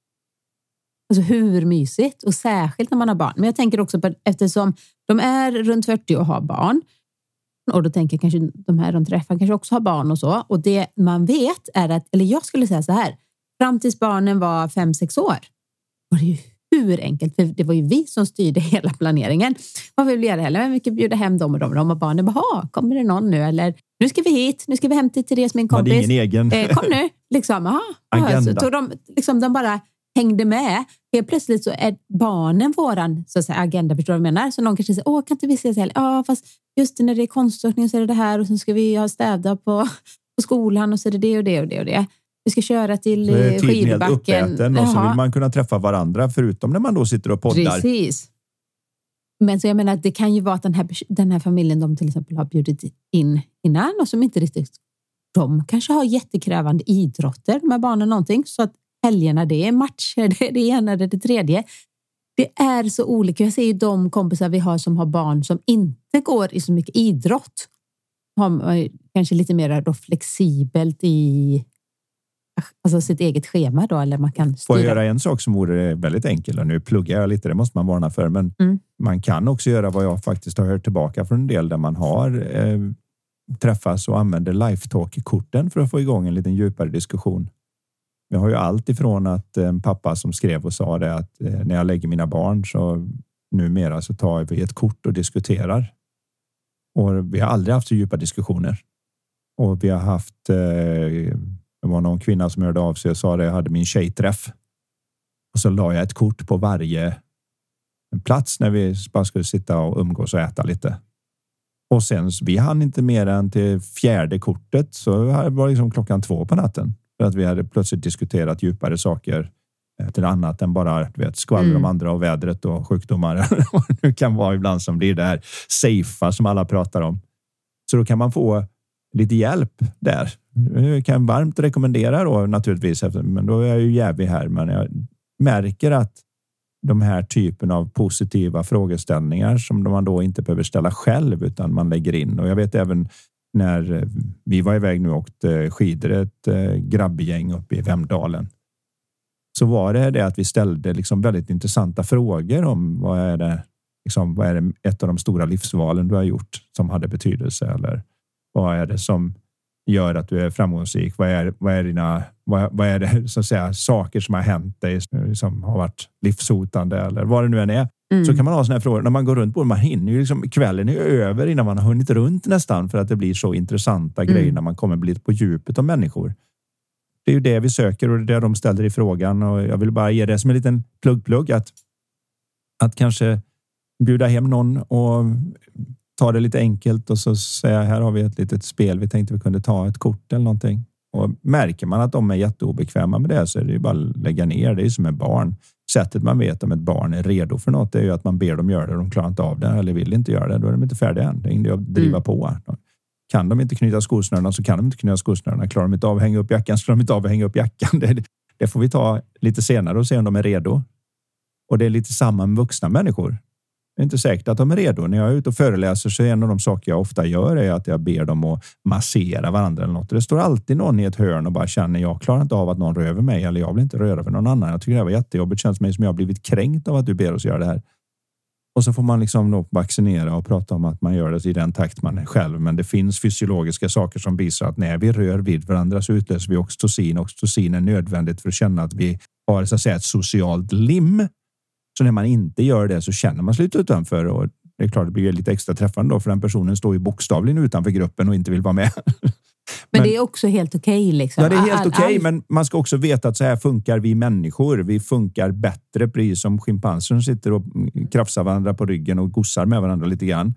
Alltså hur mysigt. Och särskilt när man har barn. Men jag tänker också på, eftersom de är runt 40 och har barn. Och då tänker jag kanske de här de träffar kanske också har barn och så. Och det man vet är att, eller jag skulle säga så här. Fram tills barnen var 5-6 år. Var det ju hur enkelt. För det var ju vi som styrde hela planeringen. Vad vill vi göra heller? Vi kan bjuda hem dem och barnen bara, kommer det någon nu? Eller nu ska vi hit. Nu ska vi hem till Therese, min kompis. Man hade ingen egen kom nu. Liksom, agenda. Så de bara hängde med. Helt plötsligt så är barnen våran så att säga, agenda, förstår du vad jag menar? Så någon kanske säger, kan inte vi ses här? Ja, fast just när det är konståkning så är det här och sen ska vi ha städa på skolan och så är det det och det och det och det. Vi ska köra till skidbacken. Och så vill man kunna träffa varandra förutom när man då sitter och poddar. Precis. Men så jag menar att det kan ju vara att den här familjen de till exempel har bjudit in innan och som inte riktigt, de kanske har jättekrävande idrotter med barnen någonting så att helgerna det är matcher, det är det ena, det är det tredje. Det är så olika. Jag ser ju de kompisar vi har som har barn som inte går i så mycket idrott. Har kanske lite mer då flexibelt i sitt eget schema då, eller man kan styra. Får jag göra en sak som vore väldigt enkel, och nu pluggar jag lite, det måste man varna för, men man kan också göra vad jag faktiskt har hört tillbaka från en del där man har träffas och använder Lifetalk-korten för att få igång en liten djupare diskussion. Jag har ju allt ifrån att en pappa som skrev och sa det att när jag lägger mina barn så numera så tar vi ett kort och diskuterar. Och vi har aldrig haft så djupa diskussioner. Och vi har haft, det var någon kvinna som hörde av sig och sa det, jag hade min tjejträff. Och så la jag ett kort på varje plats när vi bara skulle sitta och umgås och äta lite. Och sen, vi hann inte mer än till 4:e kortet, så var det liksom 2:00 på natten. För att vi hade plötsligt diskuterat djupare saker till annat än bara skvaller om andra och vädret och sjukdomar. Det kan vara ibland som blir det här safea som alla pratar om. Så då kan man få lite hjälp där. Jag kan varmt rekommendera då naturligtvis, men då är jag ju jävig här. Men jag märker att de här typen av positiva frågeställningar som man då inte behöver ställa själv utan man lägger in. Och jag vet även när vi var iväg nu och åkte skidor, ett grabbgäng uppe i Vemdalen, så var det att vi ställde liksom väldigt intressanta frågor om vad är det ett av de stora livsvalen du har gjort som hade betydelse, eller vad är det som gör att du är framgångsrik? Vad är det så att säga saker som har hänt dig som har varit livshotande eller vad det nu än är? Så kan man ha såna här frågor när man går runt på, man hinner ju liksom, kvällen är över innan man har hunnit runt nästan, för att det blir så intressanta grejer när man kommer bli på djupet av människor. Det är ju det vi söker och det är det de ställer i frågan, och jag vill bara ge det som en liten plugg att kanske bjuda hem någon och ta det lite enkelt och så säga, här har vi ett litet spel, vi tänkte vi kunde ta ett kort eller någonting. Och märker man att de är jätteobekväma med det, så är det ju bara att lägga ner. Det är ju som ett barn. Sättet man vet om ett barn är redo för något, det är ju att man ber dem göra det, de klarar inte av det eller vill inte göra det, då är de inte färdiga än. Det är inte att driva på. Kan de inte knyta skosnörarna så kan de inte knyta skosnörarna. Klarar de inte av att hänga upp jackan så klarar de inte av att hänga upp jackan. Det får vi ta lite senare och se om de är redo. Och det är lite samma med vuxna människor. Det är inte säkert att de är redo. När jag är ute och föreläser så är en av de saker jag ofta gör är att jag ber dem att massera varandra eller något. Det står alltid någon i ett hörn och bara känner, jag klarar inte av att någon rör över mig, eller jag vill inte röra över någon annan. Jag tycker det var jättejobbigt. Det känns mig som jag har blivit kränkt av att du ber oss göra det här. Och så får man liksom nog vaccinera och prata om att man gör det i den takt man är själv. Men det finns fysiologiska saker som visar att när vi rör vid varandra så utlöser vi oxytocin. Oxytocin är nödvändigt för att känna att vi har så att säga ett socialt lim. Så när man inte gör det så känner man sig lite utanför, och det är klart det blir lite extra träffande då, för den personen står ju bokstavligen utanför gruppen och inte vill vara med. Men det är också helt okej liksom. Ja, det är helt okej, men man ska också veta att så här funkar vi människor. Vi funkar bättre, precis som schimpanser som sitter och krafsar varandra på ryggen och gossar med varandra lite grann.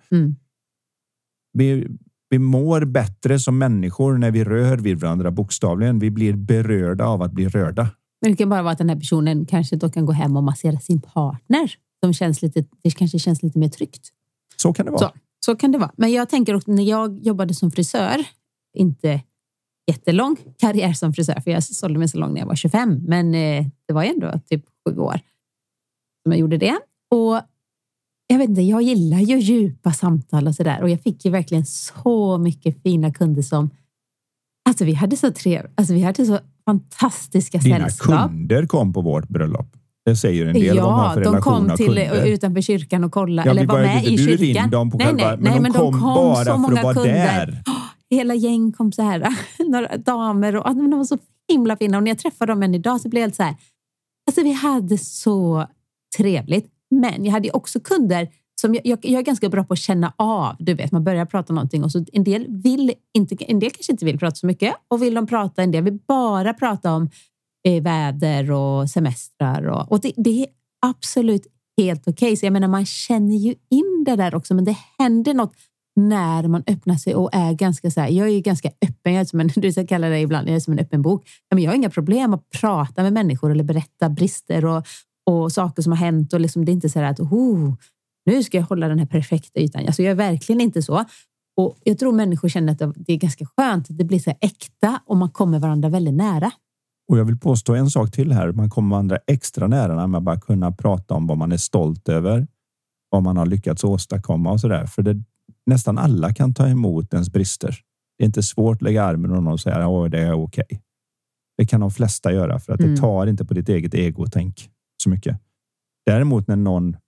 Vi mår bättre som människor när vi rör vid varandra bokstavligen. Vi blir berörda av att bli rörda. Men det kan bara vara att den här personen kanske då kan gå hem och massera sin partner. Det kanske känns lite mer tryggt. Så kan det vara. Så kan det vara. Men jag tänker också, när jag jobbade som frisör, inte jättelång karriär som frisör, för jag sålde mig så lång när jag var 25. Men det var ändå typ 7 år som jag gjorde det. Och jag vet inte, jag gillar ju djupa samtal och sådär. Och jag fick ju verkligen så mycket fina kunder som... Alltså vi hade så trevligt. Alltså vi hade så fantastiska sällskap. Dina kunder kom på vårt bröllop. Det säger en del om man för relation av kunder. Ja, de kom utanför kyrkan och kollade. Eller var med i kyrkan. In dem på själva, men de kom bara för att vara där. Hela gäng kom så här. Några damer. Och de var så himla fina. Och när jag träffade dem än idag så blev jag helt så här. Alltså vi hade så trevligt. Men jag hade ju också kunder som jag är ganska bra på att känna av. Du vet, man börjar prata någonting och så en del kanske inte vill prata så mycket. Och vill de prata, en del vill bara prata om väder och semestrar. Och det är absolut helt okej. Så jag menar, man känner ju in det där också. Men det händer något när man öppnar sig och är ganska så här. Jag är ju ganska öppen. Jag är som du ska kalla det ibland. Jag är som en öppen bok. Men jag har inga problem att prata med människor eller berätta brister och saker som har hänt. Och liksom, det är inte så här att nu ska jag hålla den här perfekta ytan. Alltså jag är verkligen inte så. Och jag tror människor känner att det är ganska skönt. Det blir så här äkta och man kommer varandra väldigt nära. Och jag vill påstå en sak till här. Man kommer varandra extra nära när man bara kunna prata om vad man är stolt över. Vad man har lyckats åstadkomma och sådär. För nästan alla kan ta emot ens brister. Det är inte svårt att lägga armen och någon säger att det är okej. Det kan de flesta göra för att det tar inte på ditt eget ego-tänk så mycket. Däremot när någon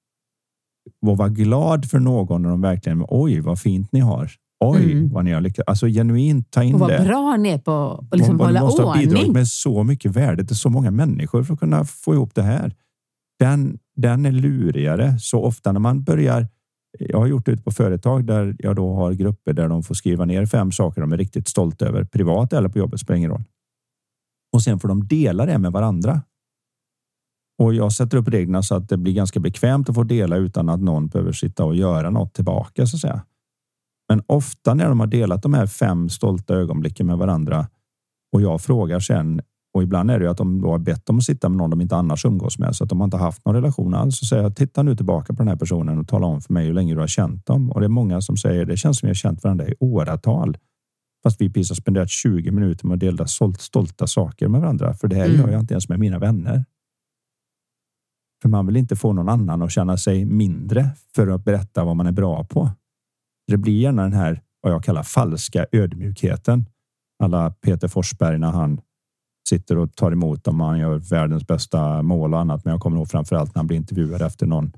var glad för någon och de verkligen, oj vad fint ni har. Oj vad ni har lyckats. Alltså genuint ta in det. Och vad bra ni är på att liksom hålla ordning. Man måste ha bidragit med så mycket värde till så många människor för att kunna få ihop det här. Den är lurigare. Så ofta när man börjar, jag har gjort det på företag där jag då har grupper där de får skriva ner 5 saker de är riktigt stolta över. Privat eller på jobbet, spelar ingen roll. Och sen får de dela det med varandra. Och jag sätter upp reglerna så att det blir ganska bekvämt att få dela utan att någon behöver sitta och göra något tillbaka så att säga. Men ofta när de har delat de här 5 stolta ögonblicken med varandra och jag frågar sen, och ibland är det ju att de då har bett om att sitta med någon de inte annars umgås med, så att de har inte haft någon relation alls, så säger jag, titta nu tillbaka på den här personen och tala om för mig hur länge du har känt dem. Och det är många som säger, det känns som vi har känt varandra i åratal. Fast vi precis har spenderat 20 minuter med att dela stolta saker med varandra. För det här gör jag inte ens med mina vänner. För man vill inte få någon annan att känna sig mindre för att berätta vad man är bra på. Det blir gärna den här, vad jag kallar falska ödmjukheten. Alla Peter Forsberg när han sitter och tar emot dem, han gör världens bästa mål och annat. Men jag kommer ihåg framförallt när han blir intervjuad efter någon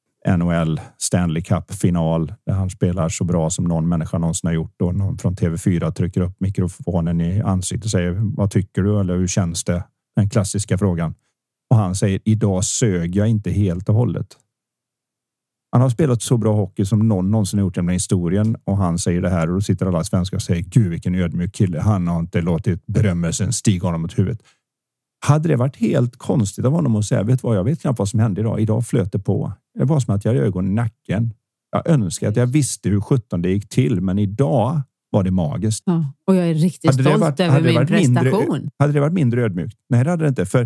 NHL Stanley Cup-final där han spelar så bra som någon människa någonsin har gjort, och någon från TV4 trycker upp mikrofonen i ansiktet och säger, vad tycker du eller hur känns det? Den klassiska frågan. Och han säger, idag sög jag inte helt och hållet. Han har spelat så bra hockey som någon någonsin har gjort i den här historien, och han säger det här, och då sitter alla svenskar och säger, gud vilken ödmjuk kille, han har inte låtit berömmelsen stiga honom mot huvudet. Hade det varit helt konstigt av honom att säga, vet vad, jag vet knappt vad som hände idag. Idag flöt det på. Det var som att jag hade ögon i nacken. Jag önskar att jag visste hur 17 det gick till, men idag var det magiskt. Ja, och jag är riktigt stolt över min prestation. Hade det varit mindre ödmjukt? Nej, det hade det inte. För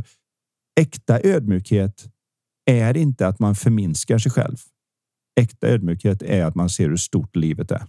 äkta ödmjukhet är inte att man förminskar sig själv. Äkta ödmjukhet är att man ser hur stort livet är.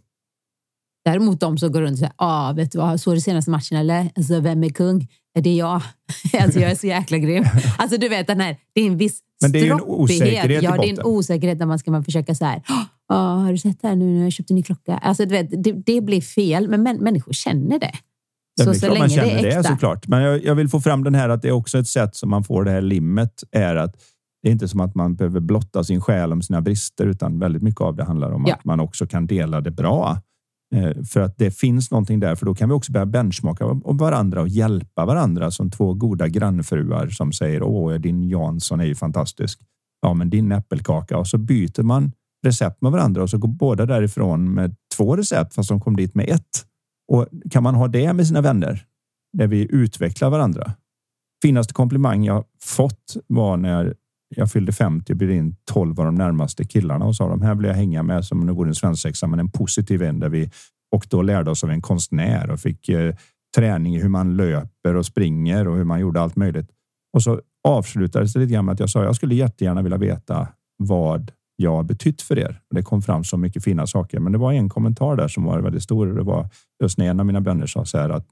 Däremot de som går runt och säger, vet du vad, så det senaste matchen eller? Alltså, vem är kung? Det är jag. Alltså, jag är så jäkla grym. Alltså, du vet, den här, det är en viss men det är ju en osäkerhet i botten. Det är en osäkerhet när man försöka så här, har du sett det här nu när jag köpte en ny klocka? Alltså, du vet, det blir fel, men människor känner det. Så länge det är äkta. Såklart. Men jag vill få fram den här att det är också ett sätt som man får det här limmet, är att det är inte som att man behöver blotta sin själ om sina brister, utan väldigt mycket av det handlar om att man också kan dela det bra. För att det finns någonting där, för då kan vi också börja benchmarka varandra och hjälpa varandra som 2 goda grannfruar som säger, din Jansson är ju fantastisk. Ja, men din äppelkaka. Och så byter man recept med varandra och så går båda därifrån med 2 recept fast de kom dit med 1. Och kan man ha det med sina vänner där vi utvecklar varandra? Finaste komplimang jag fått var när jag fyllde 50 och bjöd in 12 av de närmaste killarna och sa, de här vill jag hänga med som om det vore en svensexa, men en positiv en där vi, och då lärde oss av en konstnär och fick träning i hur man löper och springer och hur man gjorde allt möjligt. Och så avslutades det lite grann med att jag sa, jag skulle jättegärna vilja veta vad jag har betytt för er. Och det kom fram så mycket fina saker, men det var en kommentar där som var väldigt stor. Det var just när en av mina vänner sa så här, att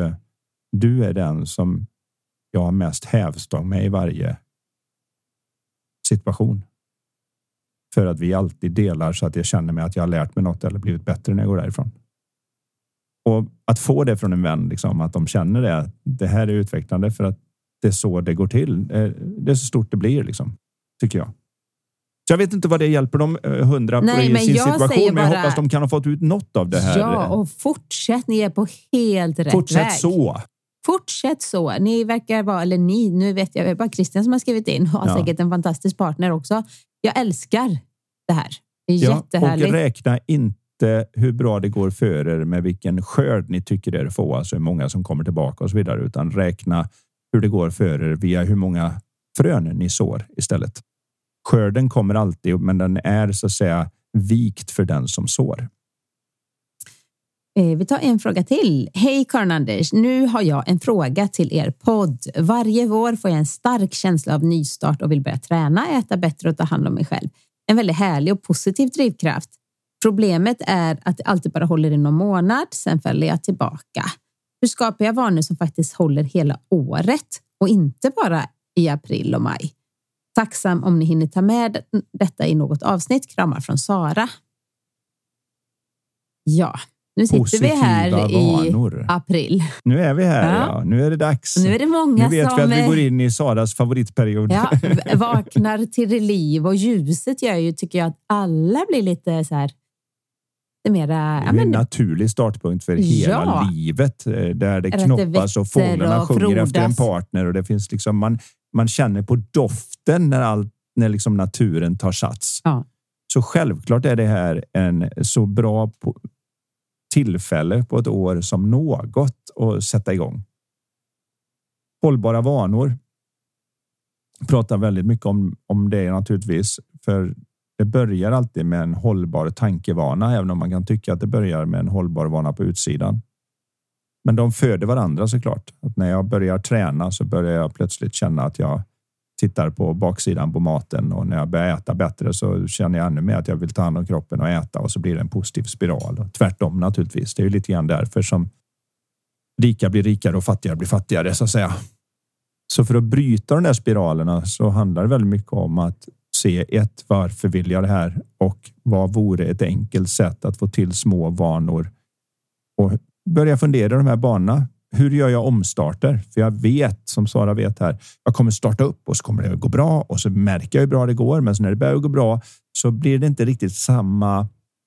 du är den som jag har mest hävstång med i varje situation. För att vi alltid delar så att jag känner mig att jag har lärt mig något eller blivit bättre när jag går därifrån. Och att få det från en vän, liksom, att de känner det här är utvecklande för att det är så det går till. Det är så stort det blir, liksom, tycker jag. Så jag vet inte vad det hjälper dem 100 i sin situation, men jag hoppas de kan ha fått ut något av det här. Ja, och fortsätt, ni är på helt rätt väg. Fortsätt så. Ni verkar vara, eller nu vet jag bara Christian som har skrivit in, har säkert en fantastisk partner också. Jag älskar det här. Det är jättehärligt. Och räkna inte hur bra det går för er med vilken skörd ni tycker er få, alltså hur många som kommer tillbaka och så vidare, utan räkna hur det går för er via hur många frön ni sår istället. Skörden kommer alltid, men den är så att säga vikt för den som sår. Vi tar en fråga till. Hej Karin Anders, nu har jag en fråga till er podd. Varje vår får jag en stark känsla av nystart och vill börja träna, äta bättre och ta hand om mig själv. En väldigt härlig och positiv drivkraft. Problemet är att det alltid bara håller i någon månad, sen fäller jag tillbaka. Hur skapar jag vanor som faktiskt håller hela året och inte bara i april och maj? Tacksam om ni hinner ta med detta i något avsnitt. Kramar från Sara. Ja, nu sitter positiva vi här vanor. I april. Nu är vi här, ja. Nu är det dags. Nu är det många nu vet som... vi att vi går in i Saras favoritperiod. Ja, vaknar till liv och ljuset gör ju, tycker jag, att alla blir lite så här... Det är en naturlig startpunkt för hela livet. Där det knoppas och fåglarna sjunger efter en partner. Och det finns liksom... Man känner på doften när liksom naturen tar sats. Ja. Så självklart är det här en så bra tillfälle på ett år som något att sätta igång. Hållbara vanor. Pratar väldigt mycket om det naturligtvis. För Det börjar alltid med en hållbar tankevana, även om man kan tycka att det börjar med en hållbar vana på utsidan. Men de föder varandra såklart. Att när jag börjar träna så börjar jag plötsligt känna att jag tittar på baksidan på maten, och när jag börjar äta bättre så känner jag ännu mer att jag vill ta hand om kroppen och äta, och så blir det en positiv spiral. Och tvärtom naturligtvis. Det är ju lite grann därför som rika blir rikare och fattiga blir fattigare, så att säga. Så för att bryta de där spiralerna så handlar det väldigt mycket om att se varför vill jag det här, och vad vore ett enkelt sätt att få till små vanor och börja fundera de här banorna. Hur gör jag omstarter? För jag vet, som Sara vet här, jag kommer starta upp och så kommer det att gå bra, och så märker jag hur bra det går, men så när det börjar gå bra så blir det inte riktigt samma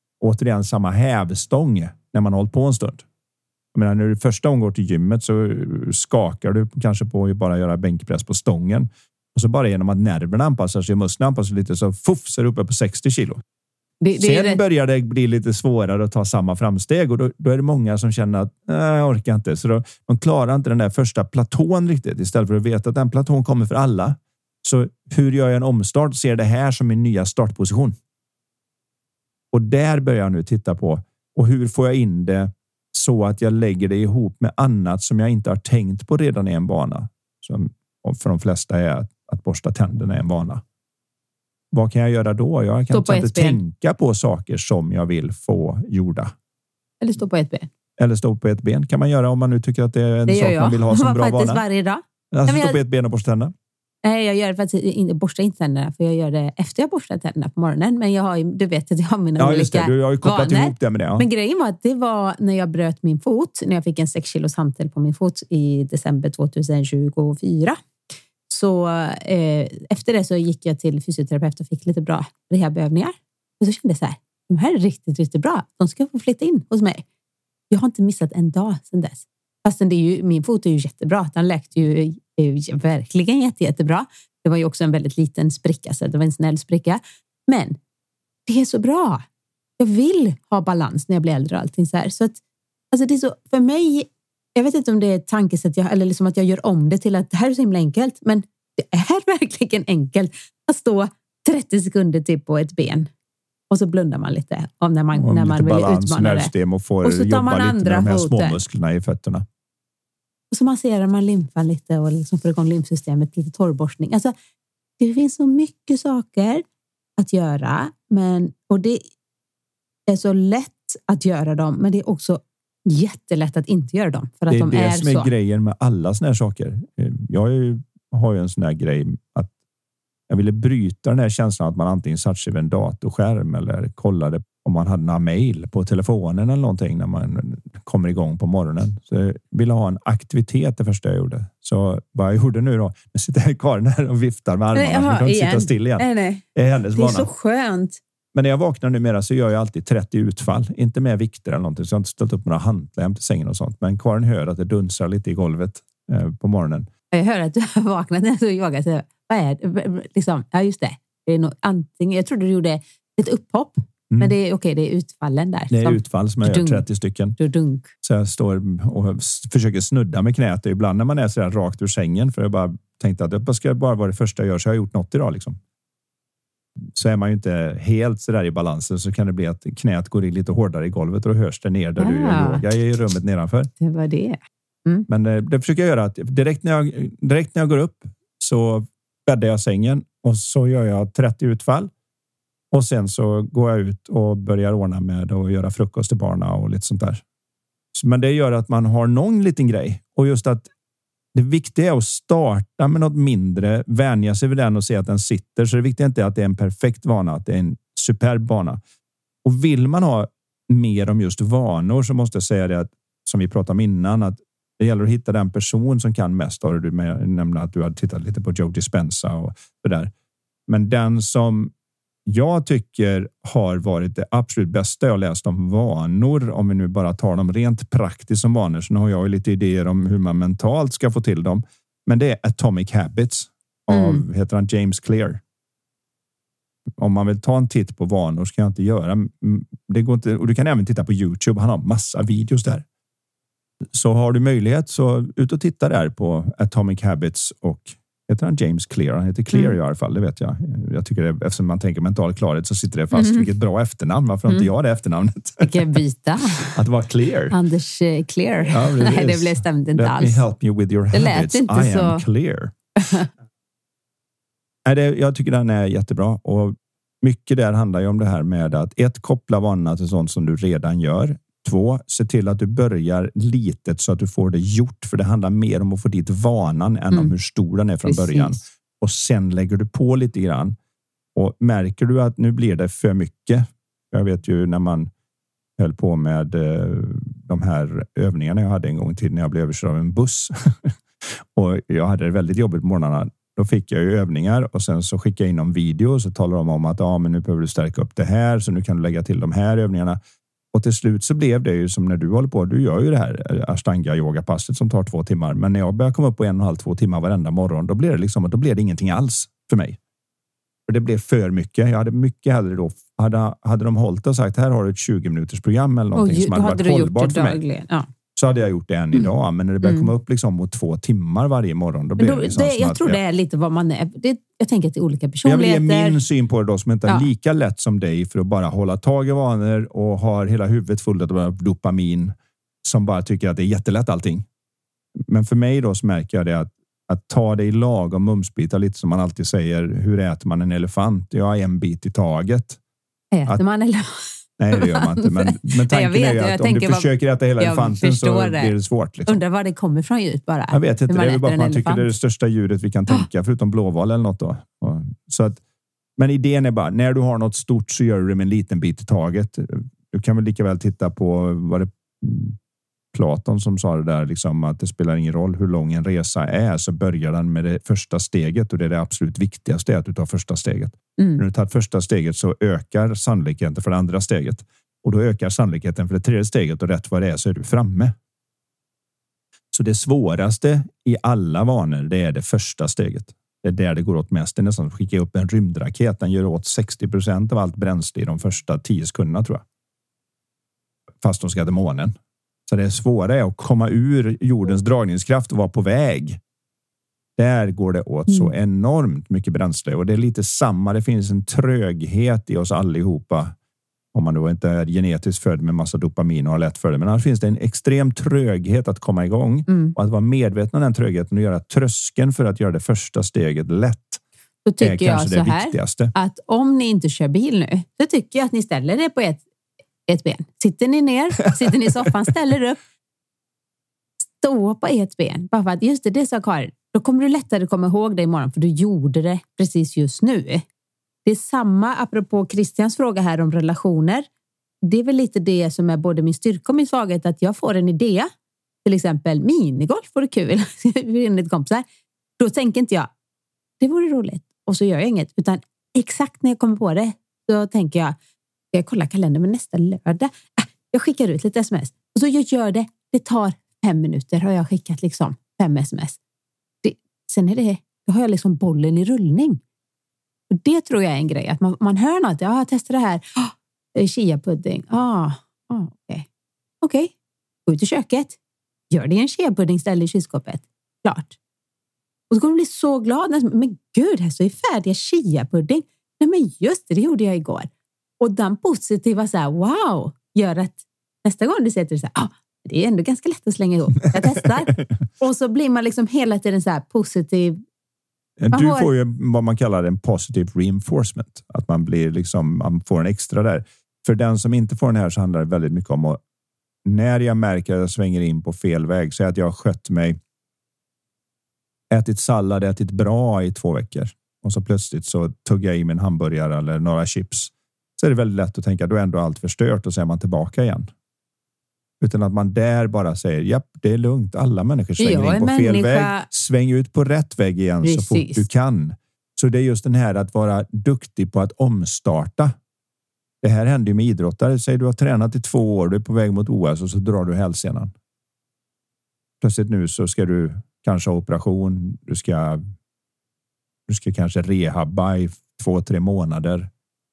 hävstång när man har hållit på en stund. Jag menar, när du första gången går till gymmet så skakar du kanske på att bara göra bänkpress på stången. Och så bara genom att nerverna anpassar sig och musklerna anpassar sig lite, så så är du uppe på 60 kilo. Sen börjar det bli lite svårare att ta samma framsteg, och då är det många som känner att jag orkar inte. Så de klarar inte den där första platån riktigt, istället för att veta att den platån kommer för alla. Så hur gör jag en omstart? Ser det här som min nya startposition. Och där börjar jag nu titta på, och hur får jag in det så att jag lägger det ihop med annat som jag inte har tänkt på redan i en bana. Som för de flesta är att borsta tänderna är en vana. Vad kan jag göra då? Jag kan inte tänka på saker som jag vill få gjorda. Eller stå på ett ben. Eller stå på ett ben kan man göra om man nu tycker att det är en sak man vill ha som bra vana. Faktiskt varje dag. Alltså stå på ett ben och borsta tänderna. Nej, jag gör det faktiskt inte, borstar inte tänderna, för jag gör det efter jag borstar tänderna på morgonen. Men jag har ju, du vet att jag har mina olika vanor. Du har ju kopplat ihop det med det. Ja. Men grejen var att det var när jag bröt min fot, när jag fick en 6 kilos hantel på min fot i december 2024. Så efter det så gick jag till fysioterapeut och fick lite bra rehabövningar. Och så kände jag så här, de här är riktigt, riktigt bra. De ska få flytta in hos mig. Jag har inte missat en dag sedan dess. Fastän min fot är ju jättebra. Den läkte ju verkligen jättebra. Det var ju också en väldigt liten spricka, så det var en snäll spricka. Men det är så bra. Jag vill ha balans när jag blir äldre och allting så här. Så att, alltså det är så, för mig, jag vet inte om det är tankesätt eller liksom att jag gör om det till att det här är så himla enkelt, men det är verkligen enkelt att stå 30 sekunder till på ett ben. Och så blundar man lite om när man vill utmana det. Och så tar man andra med de här små musklerna i fötterna. Och så masserar man lymfan lite och liksom får igång lymfsystemet, lite torrborstning. Alltså, det finns så mycket saker att göra, och det är så lätt att göra dem, men det är också jättelätt att inte göra dem. För att det är det som är grejen med alla såna här saker. Jag har ju en sån här grej att jag ville bryta den här känslan att man antingen satt sig vid en datorskärm eller kollade om man hade några mejl på telefonen eller någonting när man kommer igång på morgonen. Så jag ville ha en aktivitet det första jag gjorde. Så vad jag gjorde nu då, jag sitter Karin här och viftar med armarna. Jag kan inte sitta still igen. Nej. Det är hennes vana. Det är så skönt. Men när jag vaknar numera så gör jag alltid 30 utfall. Inte med vikter eller någonting. Så jag har inte ställt upp några handkläm till sängen och sånt. Men Karin hör att det dunsar lite i golvet på morgonen. Jag hör att du har vaknat när du yogar. Så vad är det? Liksom, ja, just det. Det är nog antingen, jag trodde du gjorde ett upphopp. Men det är okej, det är utfallen där. Det är utfall som jag gör 30 stycken. Dunk. Så jag står och försöker snudda med knät. Ibland när man är så där rakt ur sängen. För jag bara tänkte att det ska bara vara det första jag gör. Så jag har gjort något idag liksom. Så är man ju inte helt så där i balansen, så kan det bli att knät går in lite hårdare i golvet och då hörs det ner där du gör yoga i rummet nedanför. Det var det. Men det försöker jag göra att direkt när jag går upp så bäddar jag sängen och så gör jag 30 utfall. Och sen så går jag ut och börjar ordna med att göra frukost till barnen och lite sånt där. Men det gör att man har någon liten grej. Och just att det viktiga är att starta med något mindre, vänja sig vid den och se att den sitter. Så det viktiga är inte att det är en perfekt vana, att det är en superb vana. Och vill man ha mer om just vanor så måste jag säga det att, som vi pratade om innan, att det gäller att hitta den person som kan mest. Har du nämnt att du har tittat lite på Joe Dispenza och det där. Men den som jag tycker har varit det absolut bästa jag läst om vanor, om vi nu bara tar dem rent praktiskt som vanor, så nu har jag ju lite idéer om hur man mentalt ska få till dem. Men det är Atomic Habits av, heter han James Clear. Om man vill ta en titt på vanor ska jag inte göra. Det går inte, och du kan även titta på YouTube, han har massa videos där. Så har du möjlighet så ut och titta där på Atomic Habits och Heter han James Clear? Han heter Clear i alla fall, det vet jag. Jag tycker det, eftersom man tänker mental klarhet så sitter det fast. Vilket bra efternamn. Varför inte jag det efternamnet? Vilka byta. Att vara Clear. Anders Clear. Ja, nej, det blev stämt inte alls. Let me help you with your habits. I am clear. Jag tycker den är jättebra. Och mycket där handlar ju om det här med att 1. Koppla vanorna till sånt som du redan gör. 2. Se till att du börjar litet så att du får det gjort. För det handlar mer om att få dit vanan än om hur stor den är från början. Och sen lägger du på lite grann. Och märker du att nu blir det för mycket. Jag vet ju när man höll på med de här övningarna jag hade en gång till när jag blev överkörd av en buss. Och jag hade det väldigt jobbigt på morgnarna. Då fick jag ju övningar och sen så skickade jag in en video och så talar de om att men nu behöver du stärka upp det här så nu kan du lägga till de här övningarna. Och till slut så blev det ju som när du håller på, du gör ju det här Ashtanga-yoga-passet som tar 2 timmar. Men när jag börjar komma upp på 1,5-2 timmar varenda morgon, då blir det liksom att då blir det ingenting alls för mig. För det blev för mycket. Jag hade mycket hellre då, hade de hållit och sagt här har du ett 20-minuters program eller någonting som hade varit hållbart för mig. Ja. Så hade jag gjort det än idag. Men när det börjar komma upp liksom mot 2 timmar varje morgon. Då blir det liksom jag tror det är lite vad man är. Jag tänker till olika personligheter. Jag vill ge min syn på det då som inte är lika lätt som dig. För att bara hålla tag i vanor. Och har hela huvudet fullt av dopamin. Som bara tycker att det är jättelätt allting. Men för mig då så märker jag det att ta det i lag och mumsbitar. Lite som man alltid säger. Hur äter man en elefant? Ja, en bit i taget. Äter man elefant? Nej, det gör man inte. Men tanken är ju att om du försöker äta hela elefanten så blir det svårt. Liksom. Undrar var det kommer från djur bara. Jag vet inte, det är väl bara att man tycker det är det största djuret vi kan tänka, förutom blåval eller något då. Så att, men idén är bara, när du har något stort så gör du det med en liten bit i taget. Du kan väl lika väl titta på vad det Platon som sa det där, liksom, att det spelar ingen roll hur lång en resa är, så börjar den med det första steget och det är det absolut viktigaste, att du tar första steget. När du tar första steget så ökar sannolikheten för det andra steget och då ökar sannolikheten för det tredje steget och rätt vad det är så är du framme. Så det svåraste i alla vanor, det är det första steget. Det är där det går åt mest. Det är nästan att skicka upp en rymdraket. Den gör åt 60% av allt bränsle i de första 10 sekunderna tror jag. Fast de ska till månen. Så det svåra är att komma ur jordens dragningskraft och vara på väg. Där går det åt så enormt mycket bränsle. Och det är lite samma. Det finns en tröghet i oss allihopa. Om man då inte är genetiskt född med massa dopamin och har lätt för det. Men här finns det en extrem tröghet att komma igång. Och att vara medveten om den trögheten och göra tröskeln för att göra det första steget lätt. Då tycker jag så här, viktigaste. Att om ni inte kör bil nu, så tycker jag att ni ställer det på ett ben. Sitter ni ner, sitter ni i soffan, ställer upp. Stå på ett ben. Bara för att just det sa Karin. Då kommer du lättare komma ihåg det imorgon, för du gjorde det precis just nu. Det är samma, apropå Christians fråga här om relationer. Det är väl lite det som är både min styrka och min svaghet, att jag får en idé. Till exempel minigolf vore kul. Enligt kompisar. Då tänker inte jag, det vore roligt. Och så gör jag inget. Utan exakt när jag kommer på det, då tänker jag, jag kollar kalendern med nästa lördag. Jag skickar ut lite sms. Och så jag gör det. Det tar 5 minuter har jag skickat liksom 5 sms. Sen är det, då har jag liksom bollen i rullning. Och det tror jag är en grej. Att man hör något. Jag testar det här. Chia pudding. Okej. Gå ut i köket. Gör det en chia pudding, ställ i kylskåpet. Klart. Och så kommer du bli så glad. Men gud, här står ju färdiga chia pudding. Nej men just det gjorde jag igår. Och den positiva så här, wow, gör att nästa gång du säger till dig så här, det är ändå ganska lätt att slänga ihop. Jag testar. Och så blir man liksom hela tiden så här positiv. Du får ju vad man kallar en positive reinforcement. Att man blir liksom, man får en extra där. För den som inte får den här så handlar det väldigt mycket om att när jag märker att jag svänger in på fel väg, så att jag har skött mig, ätit sallad, ätit bra i 2 veckor. Och så plötsligt så tuggar jag i min hamburgare eller några chips. Så är det väldigt lätt att tänka, då är ändå allt förstört och så är man tillbaka igen. Utan att man där bara säger, japp, det är lugnt. Alla människor svänger in på fel väg. Sväng ut på rätt väg igen. Precis. Så fort du kan. Så det är just den här att vara duktig på att omstarta. Det här händer ju med idrottare. Säg du har tränat i 2 år, du är på väg mot OS och så drar du hälsenan. Plötsligt nu så ska du kanske ha operation. Du ska kanske rehabba i 2-3 månader.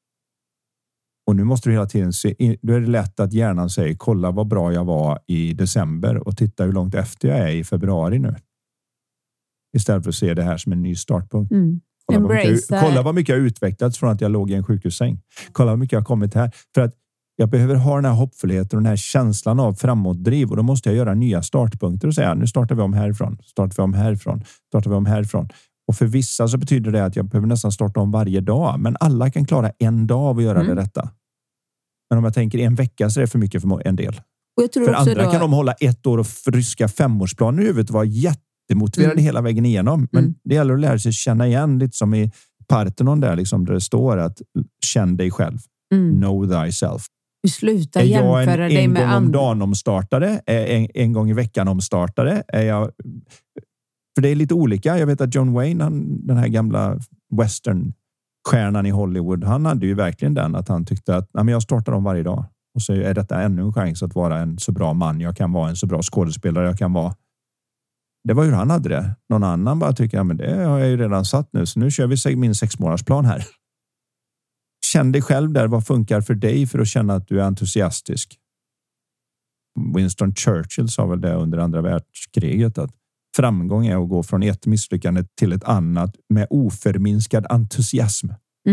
Och nu måste du hela tiden se, då är det lätt att hjärnan säger, kolla vad bra jag var i december och titta hur långt efter jag är i februari nu. istället för att se det här som en ny startpunkt. Kolla vad mycket jag har utvecklats från att jag låg i en sjukhussäng. Kolla vad mycket jag har kommit här. För att jag behöver ha den här hoppfullheten och den här känslan av framåtdriv. Och då måste jag göra nya startpunkter och säga, nu startar vi om härifrån. Startar vi om härifrån. Och för vissa så betyder det att jag behöver nästan starta om varje dag. Men alla kan klara en dag av att göra det rätta. Men om jag tänker en vecka så är det för mycket för en del. Och jag tror för andra då... kan de hålla 1 år och ryska 5-årsplaner i huvudet och vara jättemotiverade hela vägen igenom. Men det gäller att lära sig känna igen lite som i Parthenon där, liksom, där det står att känn dig själv. Know thyself. Sluta jämföra dig med en gång om dagen omstartare? En gång i veckan omstartare? För det är lite olika. Jag vet att John Wayne, den här gamla western-stjärnan i Hollywood, han hade ju verkligen den att han tyckte att jag startar om varje dag. Och så är detta ännu en chans att vara en så bra man jag kan vara, en så bra skådespelare jag kan vara. Det var hur han hade det. Någon annan bara tycker, men det har jag ju redan satt nu, så nu kör vi min 6-månadersplan här. Känn dig själv där. Vad funkar för dig för att känna att du är entusiastisk? Winston Churchill sa väl det under andra världskriget, att framgång är att gå från ett misslyckande till ett annat med oförminskad entusiasm.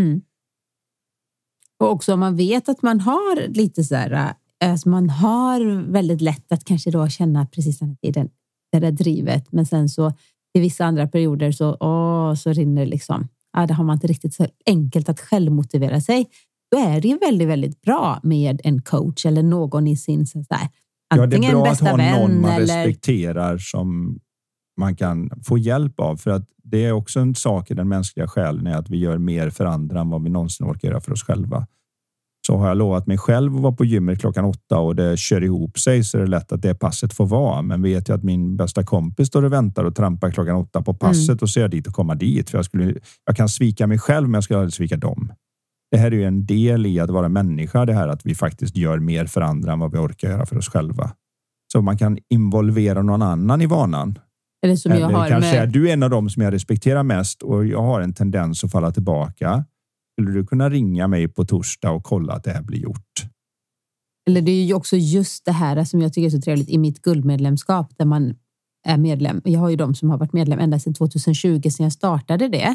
Och också om man vet att man har lite så här, alltså man har väldigt lätt att kanske då känna precis den tiden, det där drivet, men sen så i vissa andra perioder så rinner det liksom. Det har man inte riktigt så enkelt att självmotivera sig. Då är det ju väldigt, väldigt bra med en coach eller någon i sin så här, antingen det är bra bästa att ha vän någon man eller... respekterar som man kan få hjälp av. För att det är också en sak i den mänskliga själen, är att vi gör mer för andra än vad vi någonsin orkar göra för oss själva. Så har jag lovat mig själv att vara på gymmet 8 och det kör ihop sig, så är det lätt att det passet får vara. Men vet jag att min bästa kompis står och väntar och trampar 8 på passet och ser dit och komma dit. För jag kan svika mig själv, men jag ska aldrig svika dem. Det här är ju en del i att vara människa, det här att vi faktiskt gör mer för andra än vad vi orkar göra för oss själva. Så man kan involvera någon annan i vanan. Eller som jag har kanske med... du är en av dem som jag respekterar mest och jag har en tendens att falla tillbaka. Skulle du kunna ringa mig på torsdag och kolla att det här blir gjort? Eller det är ju också just det här som jag tycker är så trevligt i mitt guldmedlemskap, där man är medlem. Jag har ju de som har varit medlem ända sedan 2020, sedan jag startade det.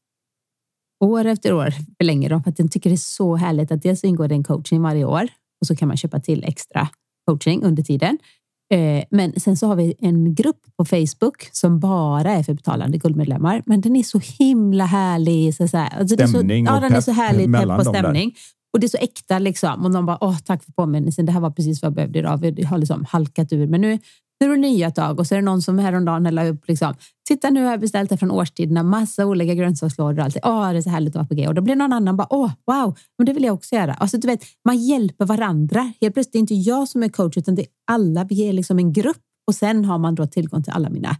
År efter år förlänger de, för att jag tycker det är så härligt att dels ingår det en coaching varje år och så kan man köpa till extra coaching under tiden. Men sen så har vi en grupp på Facebook som bara är för betalande guldmedlemmar. Men den är så himla härlig. Så här. Alltså stämning och den är så härlig, pepp på stämning. Där. Och det är så äkta liksom. Och de bara, tack för påminnelsen. Det här var precis vad jag behövde idag. Vi har liksom halkat ur. Men nu är det nya tag. Och så är det någon som häromdagen häller upp liksom. Titta, nu har jag beställt det från årstiderna. Massa olika grönsakslådor och allt. Det är så härligt att vara på G. Och då blir någon annan bara, wow. Men det vill jag också göra. Alltså du vet, man hjälper varandra. Helt plötsligt, det är inte jag som är coach, utan det är alla. Vi är liksom en grupp. Och sen har man då tillgång till alla mina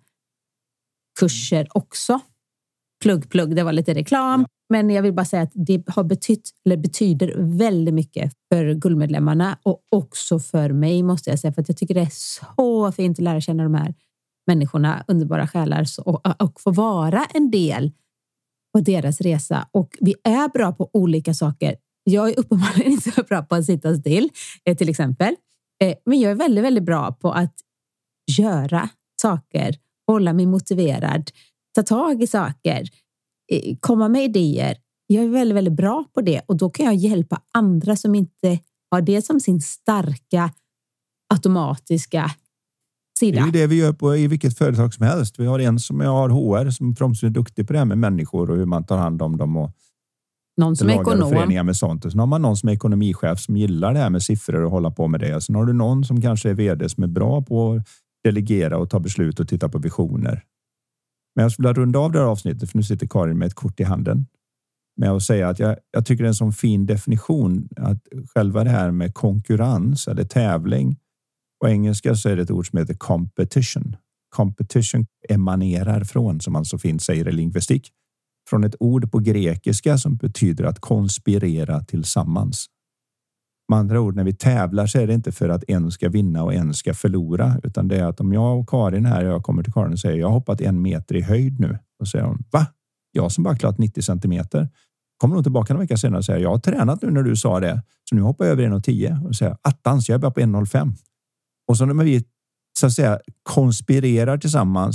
kurser också. Plugg, det var lite reklam. Ja. Men jag vill bara säga att det har betyder väldigt mycket för guldmedlemmarna. Och också för mig, måste jag säga. För att jag tycker det är så fint att lära känna de här människorna, underbara själar. Och få vara en del på deras resa. Och vi är bra på olika saker. Jag är uppenbarligen inte så bra på att sitta still, till exempel. Men jag är väldigt, väldigt bra på att göra saker, hålla mig motiverad, ta tag i saker, komma med idéer. Jag är väldigt, väldigt bra på det, och då kan jag hjälpa andra som inte har det som sin starka automatiska sida. Det är ju det vi gör i vilket företag som helst. Vi har en som har HR som förhoppningsvis är duktig på det här med människor och hur man tar hand om dem, och någon som är ekonom med sånt. Och sen har man någon som är ekonomichef som gillar det här med siffror och hålla på med det. Sen har du någon som kanske är vd som är bra på att delegera och ta beslut och titta på visioner. Men jag skulle vilja runda av det här avsnittet, för nu sitter Karin med ett kort i handen, med att säga att jag tycker det är en sån fin definition att själva det här med konkurrens eller tävling, på engelska så är det ett ord som heter competition. Competition emanerar från, som man så fint säger i lingvistik, från ett ord på grekiska som betyder att konspirera tillsammans. Med andra ord, när vi tävlar så är det inte för att en ska vinna och en ska förlora, utan det är att om jag och Karin här, jag kommer till Karin och säger jag har hoppat 1 meter i höjd nu, och säger hon, va? Jag som bara klarat 90 centimeter. Kommer hon tillbaka en vecka senare och säger jag har tränat nu när du sa det, så nu hoppar jag över 1,10 och säger attans, jag är bara på 1,05. Och så när vi så att säga konspirerar tillsammans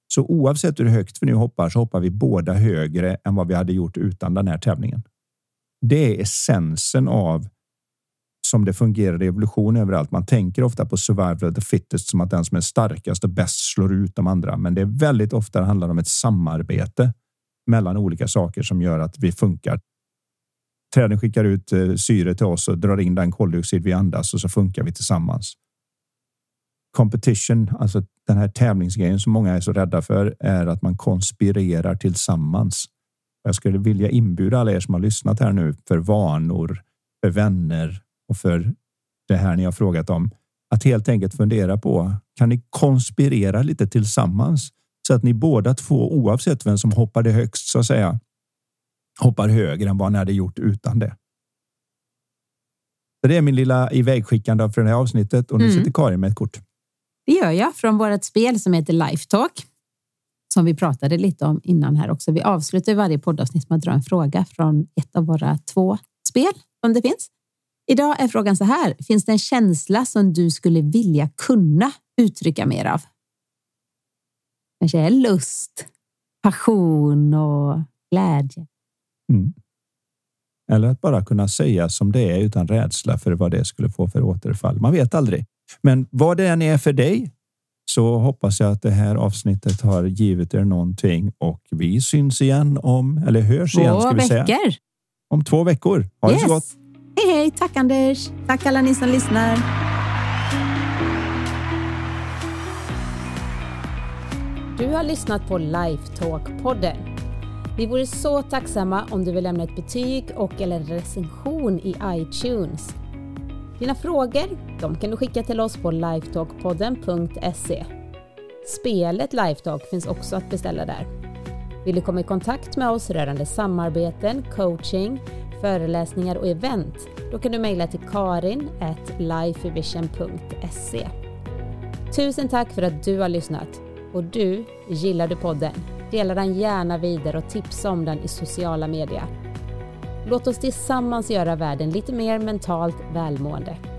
Så oavsett hur högt vi nu hoppar så hoppar vi båda högre än vad vi hade gjort utan den här tävlingen. Det är essensen av som det fungerar i evolution överallt. Man tänker ofta på survival of the fittest som att den som är starkast och bäst slår ut de andra. Men det är väldigt ofta det handlar om ett samarbete mellan olika saker som gör att vi funkar. Träden skickar ut syre till oss och drar in den koldioxid vi andas och så funkar vi tillsammans. Competition, alltså den här tävlingsgrejen som många är så rädda för, är att man konspirerar tillsammans. Jag skulle vilja inbjuda alla er som har lyssnat här nu för vanor, för vänner och för det här ni har frågat om, att helt enkelt fundera på, kan ni konspirera lite tillsammans så att ni båda två, oavsett vem som hoppade högst så att säga, hoppar högre än vad ni hade gjort utan det. Så det är min lilla ivägskickande för det här avsnittet och nu sitter Karin med ett kort. Det gör jag från vårt spel som heter Lifetalk. Som vi pratade lite om innan här också. Vi avslutar varje poddavsnitt med att dra en fråga från ett av våra 2 spel som det finns. Idag är frågan så här. Finns det en känsla som du skulle vilja kunna uttrycka mer av? Kanske är lust, passion och glädje. Eller att bara kunna säga som det är utan rädsla för vad det skulle få för återfall. Man vet aldrig. Men vad det än är för dig så hoppas jag att det här avsnittet har givit er någonting och vi syns igen eller hörs igen ska vi säga. 2 veckor. Om 2 veckor. Ha det så gott. Hej, tack Anders. Tack alla ni som lyssnar. Du har lyssnat på Lifetalk-podden. Vi vore så tacksamma om du vill lämna ett betyg och eller recension i iTunes. Dina frågor, de kan du skicka till oss på lifetalkpodden.se. Spelet Lifetalk finns också att beställa där. Vill du komma i kontakt med oss rörande samarbeten, coaching, föreläsningar och event, då kan du mejla till karin@lifevision.se. Tusen tack för att du har lyssnat. Och gillar du podden? Dela den gärna vidare och tipsa om den i sociala medier. Låt oss tillsammans göra världen lite mer mentalt välmående.